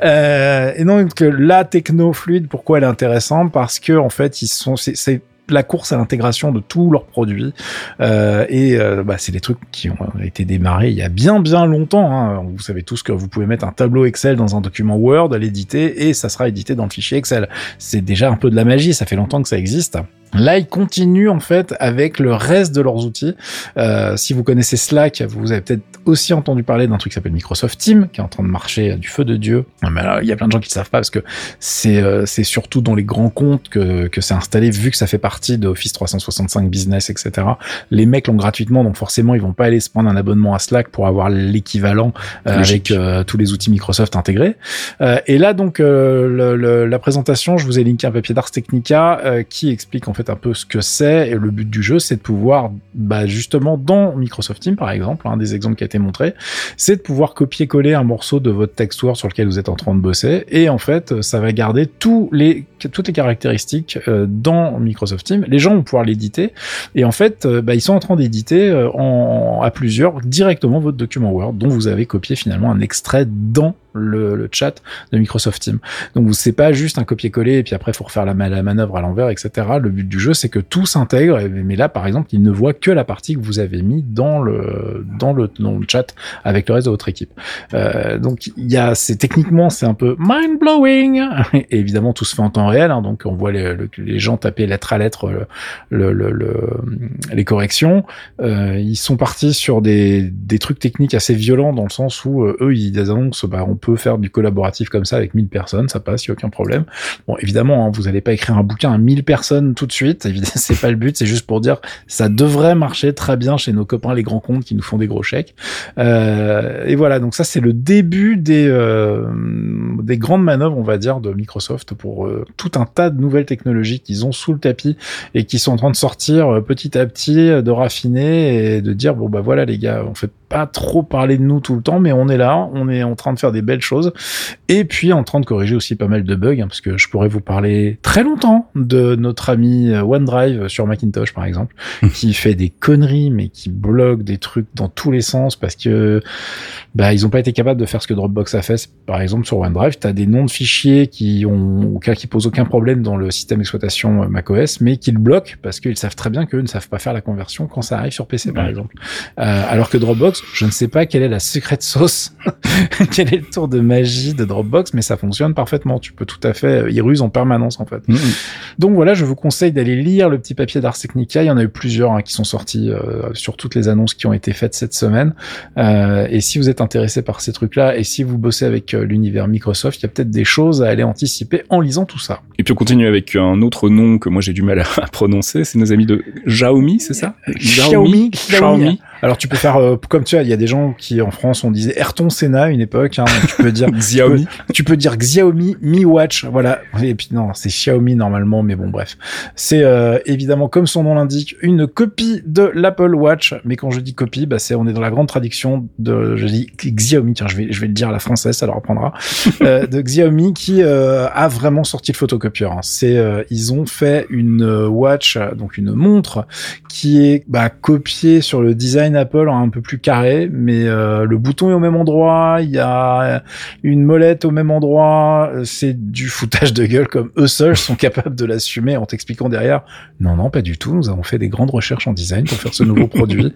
Euh, et donc la techno fluide, pourquoi elle est intéressante? Parce que en fait ils sont C'est, c'est la course à l'intégration de tous leurs produits euh, et euh, bah, c'est des trucs qui ont été démarrés il y a bien bien longtemps. Hein. Vous savez tous que vous pouvez mettre un tableau Excel dans un document Word, l'éditer et ça sera édité dans le fichier Excel. C'est déjà un peu de la magie, ça fait longtemps que ça existe. Là, ils continuent en fait avec le reste de leurs outils. Euh, si vous connaissez Slack, vous avez peut-être aussi entendu parler d'un truc qui s'appelle Microsoft Teams, qui est en train de marcher du feu de Dieu. Mais alors, il y a plein de gens qui ne savent pas parce que c'est euh, c'est surtout dans les grands comptes que que c'est installé, vu que ça fait partie de Office trois cent soixante-cinq Business, et cetera. Les mecs l'ont gratuitement, donc forcément, ils vont pas aller se prendre un abonnement à Slack pour avoir l'équivalent euh, avec euh, tous les outils Microsoft intégrés. Euh, et là, donc, euh, le, le, la présentation, je vous ai linké un papier d'Ars Technica euh, qui explique en fait un peu ce que c'est, et le but du jeu c'est de pouvoir bah justement dans Microsoft Teams par exemple, un des exemples qui a été montré, c'est de pouvoir copier-coller un morceau de votre text Word sur lequel vous êtes en train de bosser, et en fait ça va garder tous les toutes les caractéristiques euh, dans Microsoft Teams. Les gens vont pouvoir l'éditer et en fait euh, bah ils sont en train d'éditer euh, en à plusieurs directement votre document Word dont vous avez copié finalement un extrait dans le, le chat de Microsoft Teams. Donc vous c'est pas juste un copier-coller et puis après faut refaire la, la manœuvre à l'envers, et cetera. Le but du jeu c'est que tout s'intègre. Mais là par exemple, il ne voit que la partie que vous avez mis dans le dans le dans le chat avec le reste de votre équipe. Euh, donc il y a c'est techniquement c'est un peu mind blowing. Et évidemment tout se fait en temps réel. Hein, donc on voit les, le, les gens taper lettre à lettre le, le, le, le les corrections. Euh, ils sont partis sur des des trucs techniques assez violents dans le sens où euh, eux ils annoncent bah on peut faire du collaboratif comme ça avec mille personnes, ça passe, il y a aucun problème. Bon évidemment hein, vous allez pas écrire un bouquin à mille personnes tout de suite, évidemment c'est pas le but, c'est juste pour dire ça devrait marcher très bien chez nos copains les grands comptes qui nous font des gros chèques. Euh, et voilà, donc ça c'est le début des euh, des grandes manœuvres on va dire de Microsoft pour euh, tout un tas de nouvelles technologies qu'ils ont sous le tapis et qui sont en train de sortir euh, petit à petit, de raffiner et de dire bon bah voilà les gars, on fait pas trop parler de nous tout le temps, mais on est là, on est en train de faire des belles choses, et puis en train de corriger aussi pas mal de bugs, hein, parce que je pourrais vous parler très longtemps de notre ami OneDrive sur Macintosh par exemple, qui fait des conneries, mais qui bloque des trucs dans tous les sens, parce que bah ils ont pas été capables de faire ce que Dropbox a fait. Par exemple sur OneDrive, t'as des noms de fichiers qui ont qui posent aucun problème dans le système d'exploitation macOS, mais qui le bloquent parce qu'ils savent très bien qu'eux ne savent pas faire la conversion quand ça arrive sur P C par ouais. exemple. Euh, alors que Dropbox, je ne sais pas quelle est la secret sauce, quel est le tour de magie de Dropbox, mais ça fonctionne parfaitement. Tu peux tout à fait y ruse en permanence en fait. Mm-hmm. Donc voilà, je vous conseille d'aller lire le petit papier d'Ars Technica. Il y en a eu plusieurs hein, qui sont sortis euh, sur toutes les annonces qui ont été faites cette semaine. Euh, et si vous êtes intéressé par ces trucs-là et si vous bossez avec euh, l'univers Microsoft, il y a peut-être des choses à aller anticiper en lisant tout ça. Et puis on continue avec un autre nom que moi j'ai du mal à prononcer. C'est nos amis de Xiaomi, c'est ça? Xiaomi. Xiaomi. Alors tu peux faire euh, comme tu vois, il y a des gens qui en France on disait Ayrton Senna à une époque. Hein, tu peux dire Xiaomi. Tu peux, tu peux dire Xiaomi Mi Watch. Voilà. Et puis non, c'est Xiaomi normalement, mais bon bref. C'est euh, évidemment comme son nom l'indique une copie de l'Apple Watch. Mais quand je dis copie, bah c'est on est dans la grande traduction de je dis Xiaomi. Tiens, je vais je vais le dire à la française, ça leur apprendra. euh, de Xiaomi qui euh, a vraiment sorti le photocopieur. Hein. C'est euh, ils ont fait une watch, donc une montre qui est bah copiée sur le design Apple un peu plus carré, mais euh, le bouton est au même endroit, il y a une molette au même endroit, c'est du foutage de gueule comme eux seuls sont capables de l'assumer en t'expliquant derrière non non pas du tout, nous avons fait des grandes recherches en design pour faire ce nouveau produit.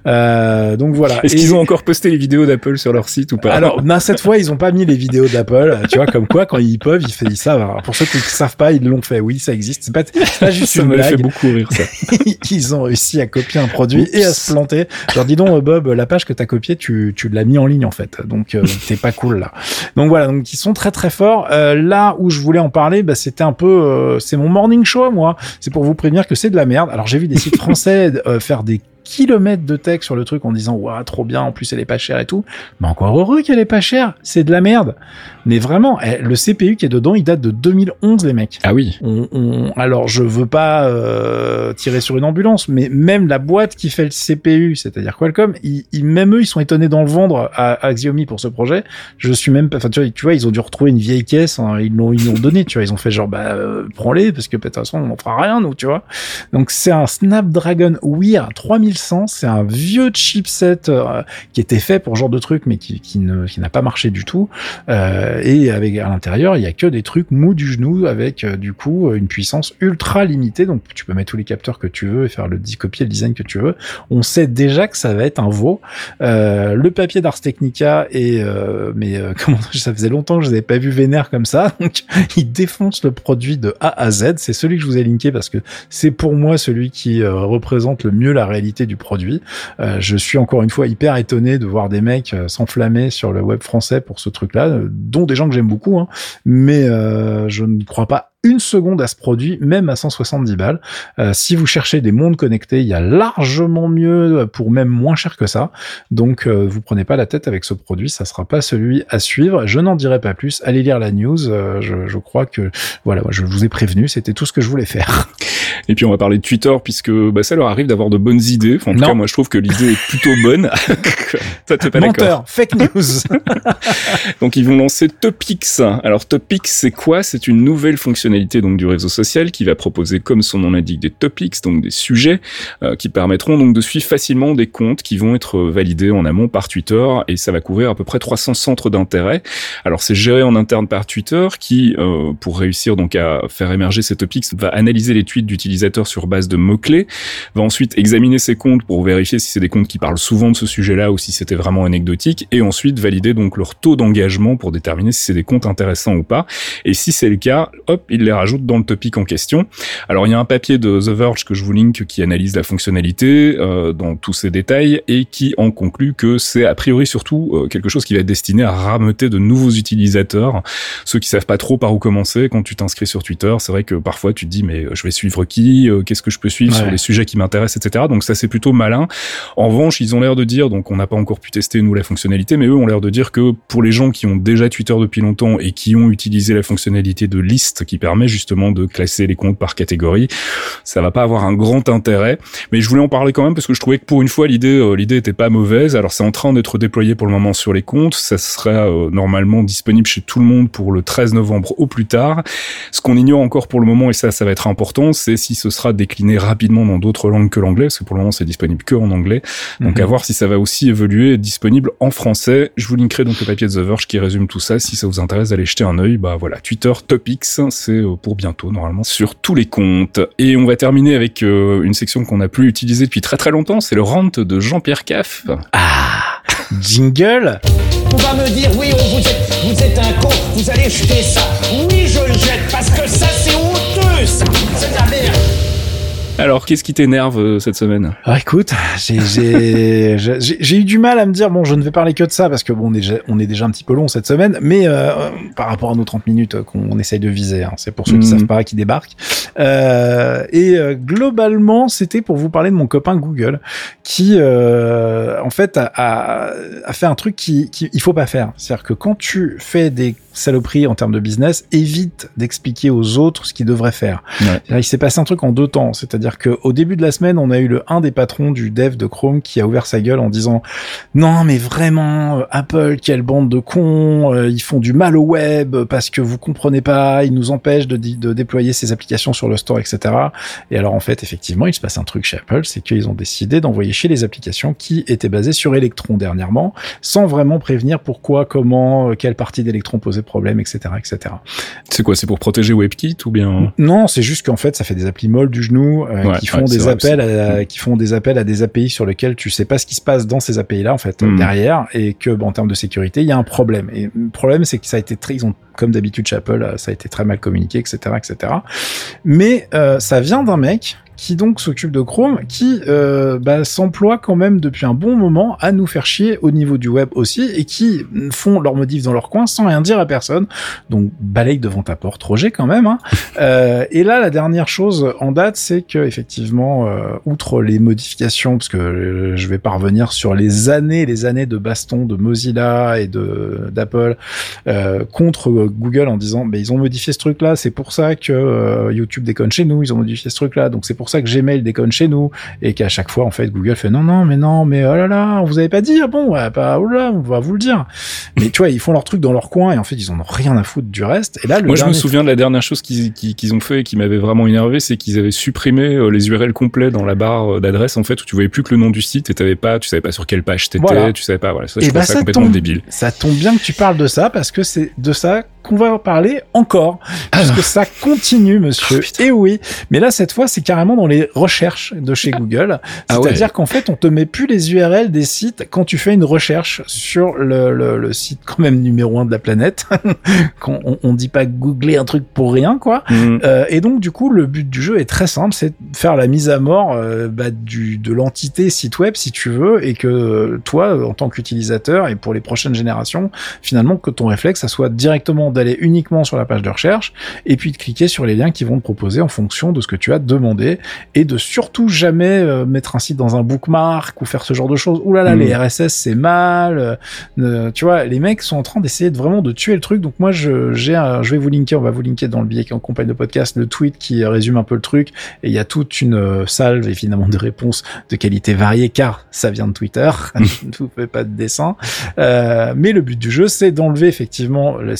Euh, donc voilà. Est-ce et... qu'ils ont encore posté les vidéos d'Apple sur leur site ou pas? Alors non, cette fois ils ont pas mis les vidéos d'Apple, tu vois, comme quoi quand ils peuvent ils, fait, ils savent. Alors, pour ceux qui ne savent pas, ils l'ont fait, oui ça existe, c'est pas, c'est pas juste ça une blague. Ça m'a fait beaucoup rire ça. Ils ont réussi à copier un produit Oups. et à se planter. Alors dis donc Bob, la page que t'as copiée, tu, tu l'as mis en ligne en fait, donc euh, t'es pas cool là. Donc voilà, donc ils sont très très forts. Euh, là où je voulais en parler, bah, c'était un peu, euh, c'est mon morning show moi. C'est pour vous prévenir que c'est de la merde. Alors j'ai vu des sites français euh, faire des kilomètres de texte sur le truc en disant waouh trop bien, en plus elle est pas chère et tout, mais encore heureux qu'elle est pas chère, c'est de la merde. Mais vraiment le C P U qui est dedans il date de deux mille onze les mecs. Ah oui. On, on, alors je veux pas euh, tirer sur une ambulance, mais même la boîte qui fait le C P U, c'est-à-dire Qualcomm, ils, ils, même eux ils sont étonnés d'en le vendre à, à Xiaomi pour ce projet. Je suis même pas, enfin tu vois, tu vois ils ont dû retrouver une vieille caisse, hein, ils l'ont ils l'ont donné, tu vois, ils ont fait genre bah euh, prends-les parce que de toute façon on n'en fera rien nous, tu vois. Donc c'est un Snapdragon Wear trois mille cent, c'est un vieux chipset euh, qui était fait pour ce genre de truc mais qui, qui ne qui n'a pas marché du tout, euh, et avec à l'intérieur il y a que des trucs mous du genou avec euh, du coup une puissance ultra limitée, donc tu peux mettre tous les capteurs que tu veux et faire le copier le design que tu veux. On sait déjà que ça va être un veau. Euh, le papier d'Ars Technica et euh, mais euh, comment ça faisait longtemps que je n'avais pas vu vénère comme ça, donc il défonce le produit de A à Z. C'est celui que je vous ai linké parce que c'est pour moi celui qui euh, représente le mieux la réalité du produit. Euh, je suis encore une fois hyper étonné de voir des mecs euh, s'enflammer sur le web français pour ce truc-là, euh, dont des gens que j'aime beaucoup, hein, mais euh, je ne crois pas une seconde à ce produit, même à cent soixante-dix balles. Euh, si vous cherchez des montres connectées, il y a largement mieux pour même moins cher que ça. Donc, euh, vous prenez pas la tête avec ce produit, ça sera pas celui à suivre. Je n'en dirai pas plus. Allez lire la news. Euh, je, je crois que, voilà, je vous ai prévenu. C'était tout ce que je voulais faire. Et puis, on va parler de Twitter puisque, bah, ça leur arrive d'avoir de bonnes idées. Enfin, en tout non. cas, moi, je trouve que l'idée est plutôt bonne. Toi, t'es pas Menteur, fake news. Donc, ils vont lancer Topics. Alors, Topics, c'est quoi? C'est une nouvelle fonctionnalité fonctionnalité donc du réseau social qui va proposer, comme son nom l'indique, des topics, donc des sujets euh, qui permettront donc de suivre facilement des comptes qui vont être validés en amont par Twitter, et ça va couvrir à peu près trois cents centres d'intérêt. Alors c'est géré en interne par Twitter qui, euh, pour réussir donc à faire émerger ces topics, va analyser les tweets d'utilisateurs sur base de mots-clés, va ensuite examiner ces comptes pour vérifier si c'est des comptes qui parlent souvent de ce sujet-là ou si c'était vraiment anecdotique, et ensuite valider donc leur taux d'engagement pour déterminer si c'est des comptes intéressants ou pas. Et si c'est le cas, hop, il les rajoute dans le topic en question. Alors il y a un papier de The Verge que je vous link qui analyse la fonctionnalité euh, dans tous ses détails et qui en conclut que c'est a priori surtout euh, quelque chose qui va être destiné à rameuter de nouveaux utilisateurs, ceux qui savent pas trop par où commencer quand tu t'inscris sur Twitter. C'est vrai que parfois tu te dis mais je vais suivre qui, euh, qu'est-ce que je peux suivre ouais. sur les sujets qui m'intéressent, et cetera. Donc ça c'est plutôt malin. En revanche, ils ont l'air de dire, donc on n'a pas encore pu tester nous la fonctionnalité, mais eux ont l'air de dire que pour les gens qui ont déjà Twitter depuis longtemps et qui ont utilisé la fonctionnalité de liste qui permet justement de classer les comptes par catégorie, ça va pas avoir un grand intérêt. Mais je voulais en parler quand même parce que je trouvais que pour une fois l'idée euh, l'idée était pas mauvaise. Alors c'est en train d'être déployé pour le moment sur les comptes, ça sera euh, normalement disponible chez tout le monde pour le treize novembre au plus tard. Ce qu'on ignore encore pour le moment, et ça ça va être important, c'est si ce sera décliné rapidement dans d'autres langues que l'anglais, parce que pour le moment c'est disponible que en anglais. Donc mm-hmm. à voir si ça va aussi évoluer, disponible en français. Je vous linkerai donc le papier de The Verge qui résume tout ça. Si ça vous intéresse d'aller jeter un œil, bah voilà, Twitter Topics, c'est pour bientôt normalement sur tous les comptes. Et on va terminer avec euh, une section qu'on n'a plus utilisée depuis très très longtemps, c'est le rant de Jean-Pierre Caff. Ah, jingle. On va me dire oui, oh, vous êtes, vous êtes un con, vous allez jeter ça. Oui, je le jette parce que ça c'est honteux, ça. C'est de la merde. Alors, qu'est-ce qui t'énerve euh, cette semaine ? Ah, écoute, j'ai, j'ai, j'ai, j'ai eu du mal à me dire, bon, je ne vais parler que de ça, parce que bon, on est déjà, on est déjà un petit peu long cette semaine, mais euh, par rapport à nos trente minutes qu'on essaye de viser, hein, c'est pour ceux qui mmh. savent pas, qui débarquent. Euh, et euh, globalement, c'était pour vous parler de mon copain Google, qui, euh, en fait, a, a, a fait un truc qui, qui il faut pas faire. C'est-à-dire que quand tu fais des saloperies en termes de business, évite d'expliquer aux autres ce qu'ils devraient faire. Ouais. Il s'est passé un truc en deux temps, c'est-à-dire que au début de la semaine, on a eu le un des patrons du dev de Chrome qui a ouvert sa gueule en disant non mais vraiment euh, Apple, quelle bande de cons, euh, ils font du mal au web parce que vous comprenez pas, ils nous empêchent de, de déployer ces applications sur le store, et cetera. Et alors en fait, effectivement, il se passe un truc chez Apple, c'est qu'ils ont décidé d'envoyer chez les applications qui étaient basées sur Electron dernièrement, sans vraiment prévenir pourquoi, comment, quelle partie d'Electron posait problème, et cetera, et cetera. C'est quoi, c'est pour protéger WebKit ou bien? Non, c'est juste qu'en fait, ça fait des applis molles du genou euh, ouais, qui font ouais, des vrai, appels, à, qui font des appels à des A P I sur lesquels tu sais pas ce qui se passe dans ces A P I-là en fait mmh. derrière, et que bon, en termes de sécurité, il y a un problème. Et le problème, c'est que ça a été très, ils ont comme d'habitude chez Apple, ça a été très mal communiqué, et cetera, et cetera. Mais euh, ça vient d'un mec qui donc s'occupe de Chrome, qui euh, bah, s'emploie quand même depuis un bon moment à nous faire chier au niveau du web aussi, et qui font leurs modifs dans leur coin sans rien dire à personne. Donc balaye devant ta porte, Roger, quand même. Hein. euh, et là, la dernière chose en date, c'est que effectivement, euh, outre les modifications, parce que euh, je vais pas revenir sur les années, les années de baston de Mozilla et de d'Apple euh, contre Google en disant, bah, ils ont modifié ce truc-là, c'est pour ça que euh, YouTube déconne chez nous, ils ont modifié ce truc-là, donc c'est pour ça que Gmail déconne chez nous, et qu'à chaque fois en fait Google fait non non mais non mais oh là là, vous avez pas dit, ah bon ouais, bah oh là, on va vous le dire. Mais tu vois, ils font leur truc dans leur coin et en fait ils en ont rien à foutre du reste. Et là le moi je me souviens de la dernière chose qu'ils, qu'ils, qu'ils ont fait et qui m'avait vraiment énervé, c'est qu'ils avaient supprimé euh, les U R L complets dans la barre d'adresse en fait, où tu voyais plus que le nom du site et t'avais pas, tu savais pas sur quelle page t'étais, voilà. tu savais pas, voilà, ça, je trouve bah, ça, ça complètement tombe, débile. Ça tombe bien que tu parles de ça, parce que c'est de ça qu'on va parler encore, parce que ça continue, monsieur. Oh, et oui, mais là cette fois c'est carrément dans les recherches de chez Google, ah c'est-à-dire ouais. qu'en fait on te met plus les U R L des sites quand tu fais une recherche sur le, le, le site quand même numéro un de la planète. Quand on, on dit pas googler un truc pour rien, quoi. Mm. Euh, et donc du coup le but du jeu est très simple, c'est de faire la mise à mort euh, bah, du de l'entité site web si tu veux, et que toi en tant qu'utilisateur et pour les prochaines générations, finalement que ton réflexe ça soit directement d'aller uniquement sur la page de recherche et puis de cliquer sur les liens qui vont te proposer en fonction de ce que tu as demandé, et de surtout jamais euh, mettre un site dans un bookmark ou faire ce genre de choses. Ouh là là, mmh. les R S S c'est mal. Euh, tu vois, les mecs sont en train d'essayer de vraiment de tuer le truc. Donc moi je j'ai un, je vais vous linker, on va vous linker dans le billet qui accompagne le podcast le tweet qui résume un peu le truc, et il y a toute une euh, salve évidemment de réponses de qualité variée car ça vient de Twitter. Je ne vous fais pas de dessin. Euh, mais le but du jeu c'est d'enlever effectivement, c'était les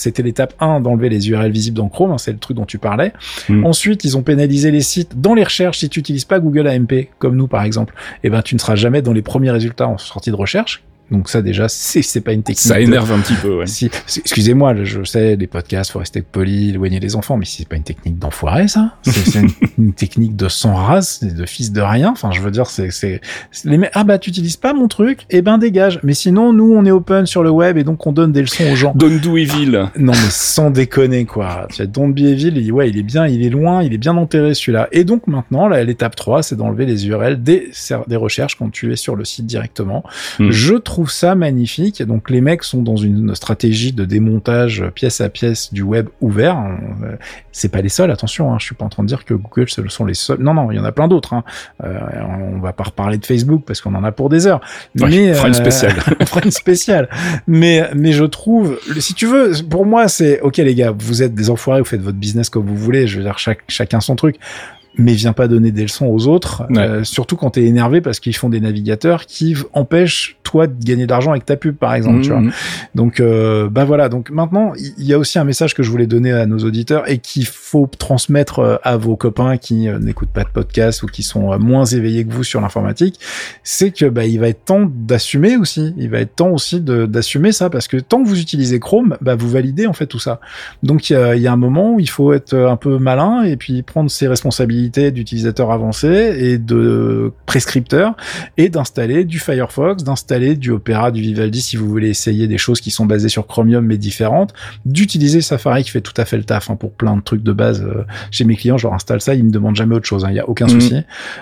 étape un d'enlever les U R L visibles dans Chrome, hein, c'est le truc dont tu parlais. Mm. Ensuite, ils ont pénalisé les sites dans les recherches. Si tu n'utilises pas Google A M P, comme nous par exemple, eh ben tu ne seras jamais dans les premiers résultats en sortie de recherche. Donc ça déjà, c'est c'est pas une technique. Ça énerve de... un petit peu, ouais. Si, excusez-moi, je sais, les podcasts, faut rester poli, éloigner les enfants, mais c'est pas une technique d'enfoiré, ça. C'est, c'est une, une technique de sans race, de fils de rien. Enfin, je veux dire, c'est, c'est, c'est les mecs, ah bah, tu utilises pas mon truc, eh ben, dégage. Mais sinon, nous, on est open sur le web et donc on donne des leçons aux gens. Don't do evil. Non, mais sans déconner, quoi. Tu as Don't be evil, il, ouais, il est bien, il est loin, il est bien enterré, celui-là. Et donc, maintenant, là, l'étape trois, c'est d'enlever les U R L des, des recherches quand tu es sur le site directement. Mm. Je trouve ça magnifique. Donc les mecs sont dans une stratégie de démontage pièce à pièce du web ouvert. C'est pas les seuls, attention, hein, je suis pas en train de dire que Google ce sont les seuls. Non, non, il y en a plein d'autres. Hein. Euh, on va pas reparler de Facebook parce qu'on en a pour des heures. Ouais, mais on fera une spéciale. Euh, on fera une spéciale. Mais mais je trouve, si tu veux, pour moi c'est ok les gars, vous êtes des enfoirés, vous faites votre business comme vous voulez. Je veux dire chaque, chacun son truc. Mais viens pas donner des leçons aux autres, ouais. euh, surtout quand t'es énervé parce qu'ils font des navigateurs qui empêchent toi de gagner de l'argent avec ta pub, par exemple, mmh, tu vois. Mmh. Donc, euh, bah voilà. Donc maintenant, il y a aussi un message que je voulais donner à nos auditeurs et qu'il faut transmettre à vos copains qui euh, n'écoutent pas de podcast ou qui sont euh, moins éveillés que vous sur l'informatique, c'est que bah il va être temps d'assumer aussi. Il va être temps aussi de, d'assumer ça parce que tant que vous utilisez Chrome, bah vous validez en fait tout ça. Donc il y a, y a un moment où il faut être un peu malin et puis prendre ses responsabilités d'utilisateurs avancés et de prescripteurs et d'installer du Firefox, d'installer du Opera, du Vivaldi si vous voulez essayer des choses qui sont basées sur Chromium mais différentes, d'utiliser Safari qui fait tout à fait le taf hein, pour plein de trucs de base. Euh, chez mes clients, je leur installe ça, ils me demandent jamais autre chose, il hein, y a aucun mmh. souci.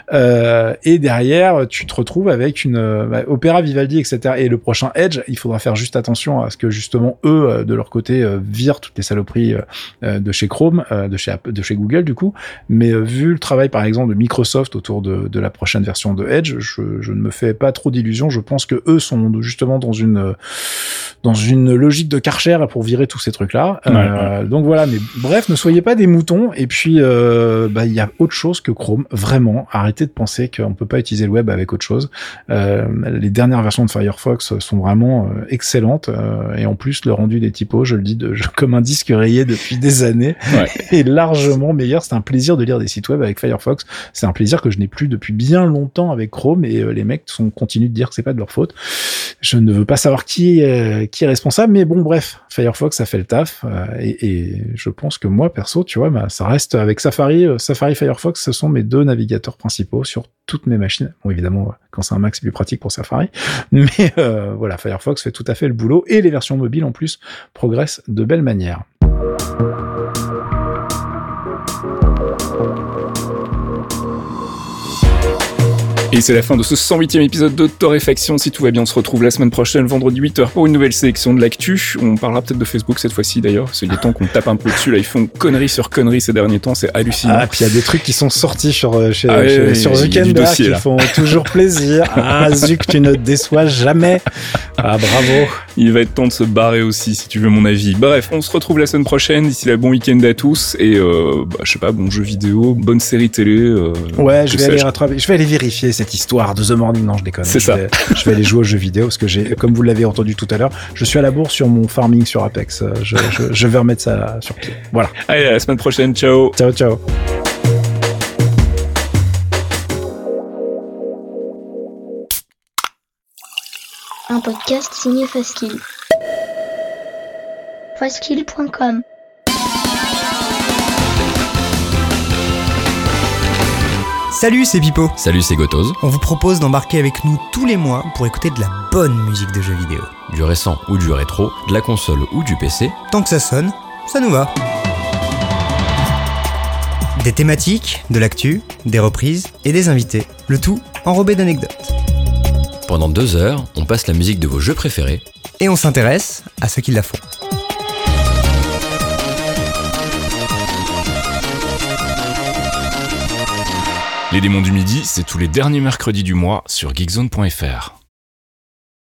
Euh, et derrière, tu te retrouves avec une euh, bah, Opera, Vivaldi, et cetera. Et le prochain Edge, il faudra faire juste attention à ce que justement eux, de leur côté, euh, virent toutes les saloperies euh, de chez Chrome, euh, de chez de chez Google du coup. Mais euh, vu le travail par exemple de Microsoft autour de, de la prochaine version de Edge, je, je ne me fais pas trop d'illusions. Je pense que eux sont justement dans une dans une logique de Karcher pour virer tous ces trucs là. Ouais, euh, ouais. Donc voilà, mais bref, ne soyez pas des moutons. Et puis euh, bah il y a autre chose que Chrome. Vraiment, arrêtez de penser qu'on peut pas utiliser le web avec autre chose. Euh, les dernières versions de Firefox sont vraiment euh, excellentes euh, et en plus le rendu des typos, je le dis de, je, comme un disque rayé depuis des années, ouais. est largement meilleur. C'est un plaisir de lire des sites web avec Firefox. C'est un plaisir que je n'ai plus depuis bien longtemps avec Chrome et euh, les mecs sont continuent de dire que c'est pas de leur faute. Je ne veux pas savoir qui est, qui est responsable, mais bon, bref, Firefox, ça fait le taf euh, et, et je pense que moi, perso, tu vois, bah, ça reste avec Safari, euh, Safari, Firefox, ce sont mes deux navigateurs principaux sur toutes mes machines. Bon, évidemment, quand c'est un Mac, c'est plus pratique pour Safari, mais euh, voilà, Firefox fait tout à fait le boulot et les versions mobiles, en plus, progressent de belle manière. Et c'est la fin de ce cent huitième épisode de Torréfaction. Si tout va bien, on se retrouve la semaine prochaine, vendredi huit heures, pour une nouvelle sélection de l'actu. On parlera peut-être de Facebook cette fois-ci d'ailleurs, parce qu'il est temps qu'on tape un peu dessus. Là, ils font conneries sur conneries ces derniers temps, c'est hallucinant. Ah, puis il y a des trucs qui sont sortis sur, chez, ah, chez, oui, sur Zuckerberg qui là. font toujours plaisir. Ah, Zuc, tu ne déçois jamais. Ah, bravo. Il va être temps de se barrer aussi, si tu veux mon avis. Bref, on se retrouve la semaine prochaine. D'ici là, bon week-end à tous. Et, euh, bah, je sais pas, bon jeu vidéo, bonne série télé. Euh, ouais, je vais aller rattraper, je vais aller vérifier cette histoire de The Morning. Non, je déconne. C'est je ça. Vais, je vais aller jouer aux jeux vidéo parce que j'ai, comme vous l'avez entendu tout à l'heure, je suis à la bourre sur mon farming sur Apex. Je, je, je vais remettre ça sur pied. Voilà. Allez, à la semaine prochaine. Ciao. Ciao, ciao. Un podcast signé Faskill. Faskill point com. Salut, c'est Pipo. Salut, c'est Gotoz. On vous propose d'embarquer avec nous tous les mois pour écouter de la bonne musique de jeux vidéo. Du récent ou du rétro, de la console ou du P C. Tant que ça sonne, ça nous va. Des thématiques, de l'actu, des reprises et des invités. Le tout enrobé d'anecdotes. Pendant deux heures, on passe la musique de vos jeux préférés. Et on s'intéresse à ceux qui la font. Les démons du midi, c'est tous les derniers mercredis du mois sur geekzone point f r.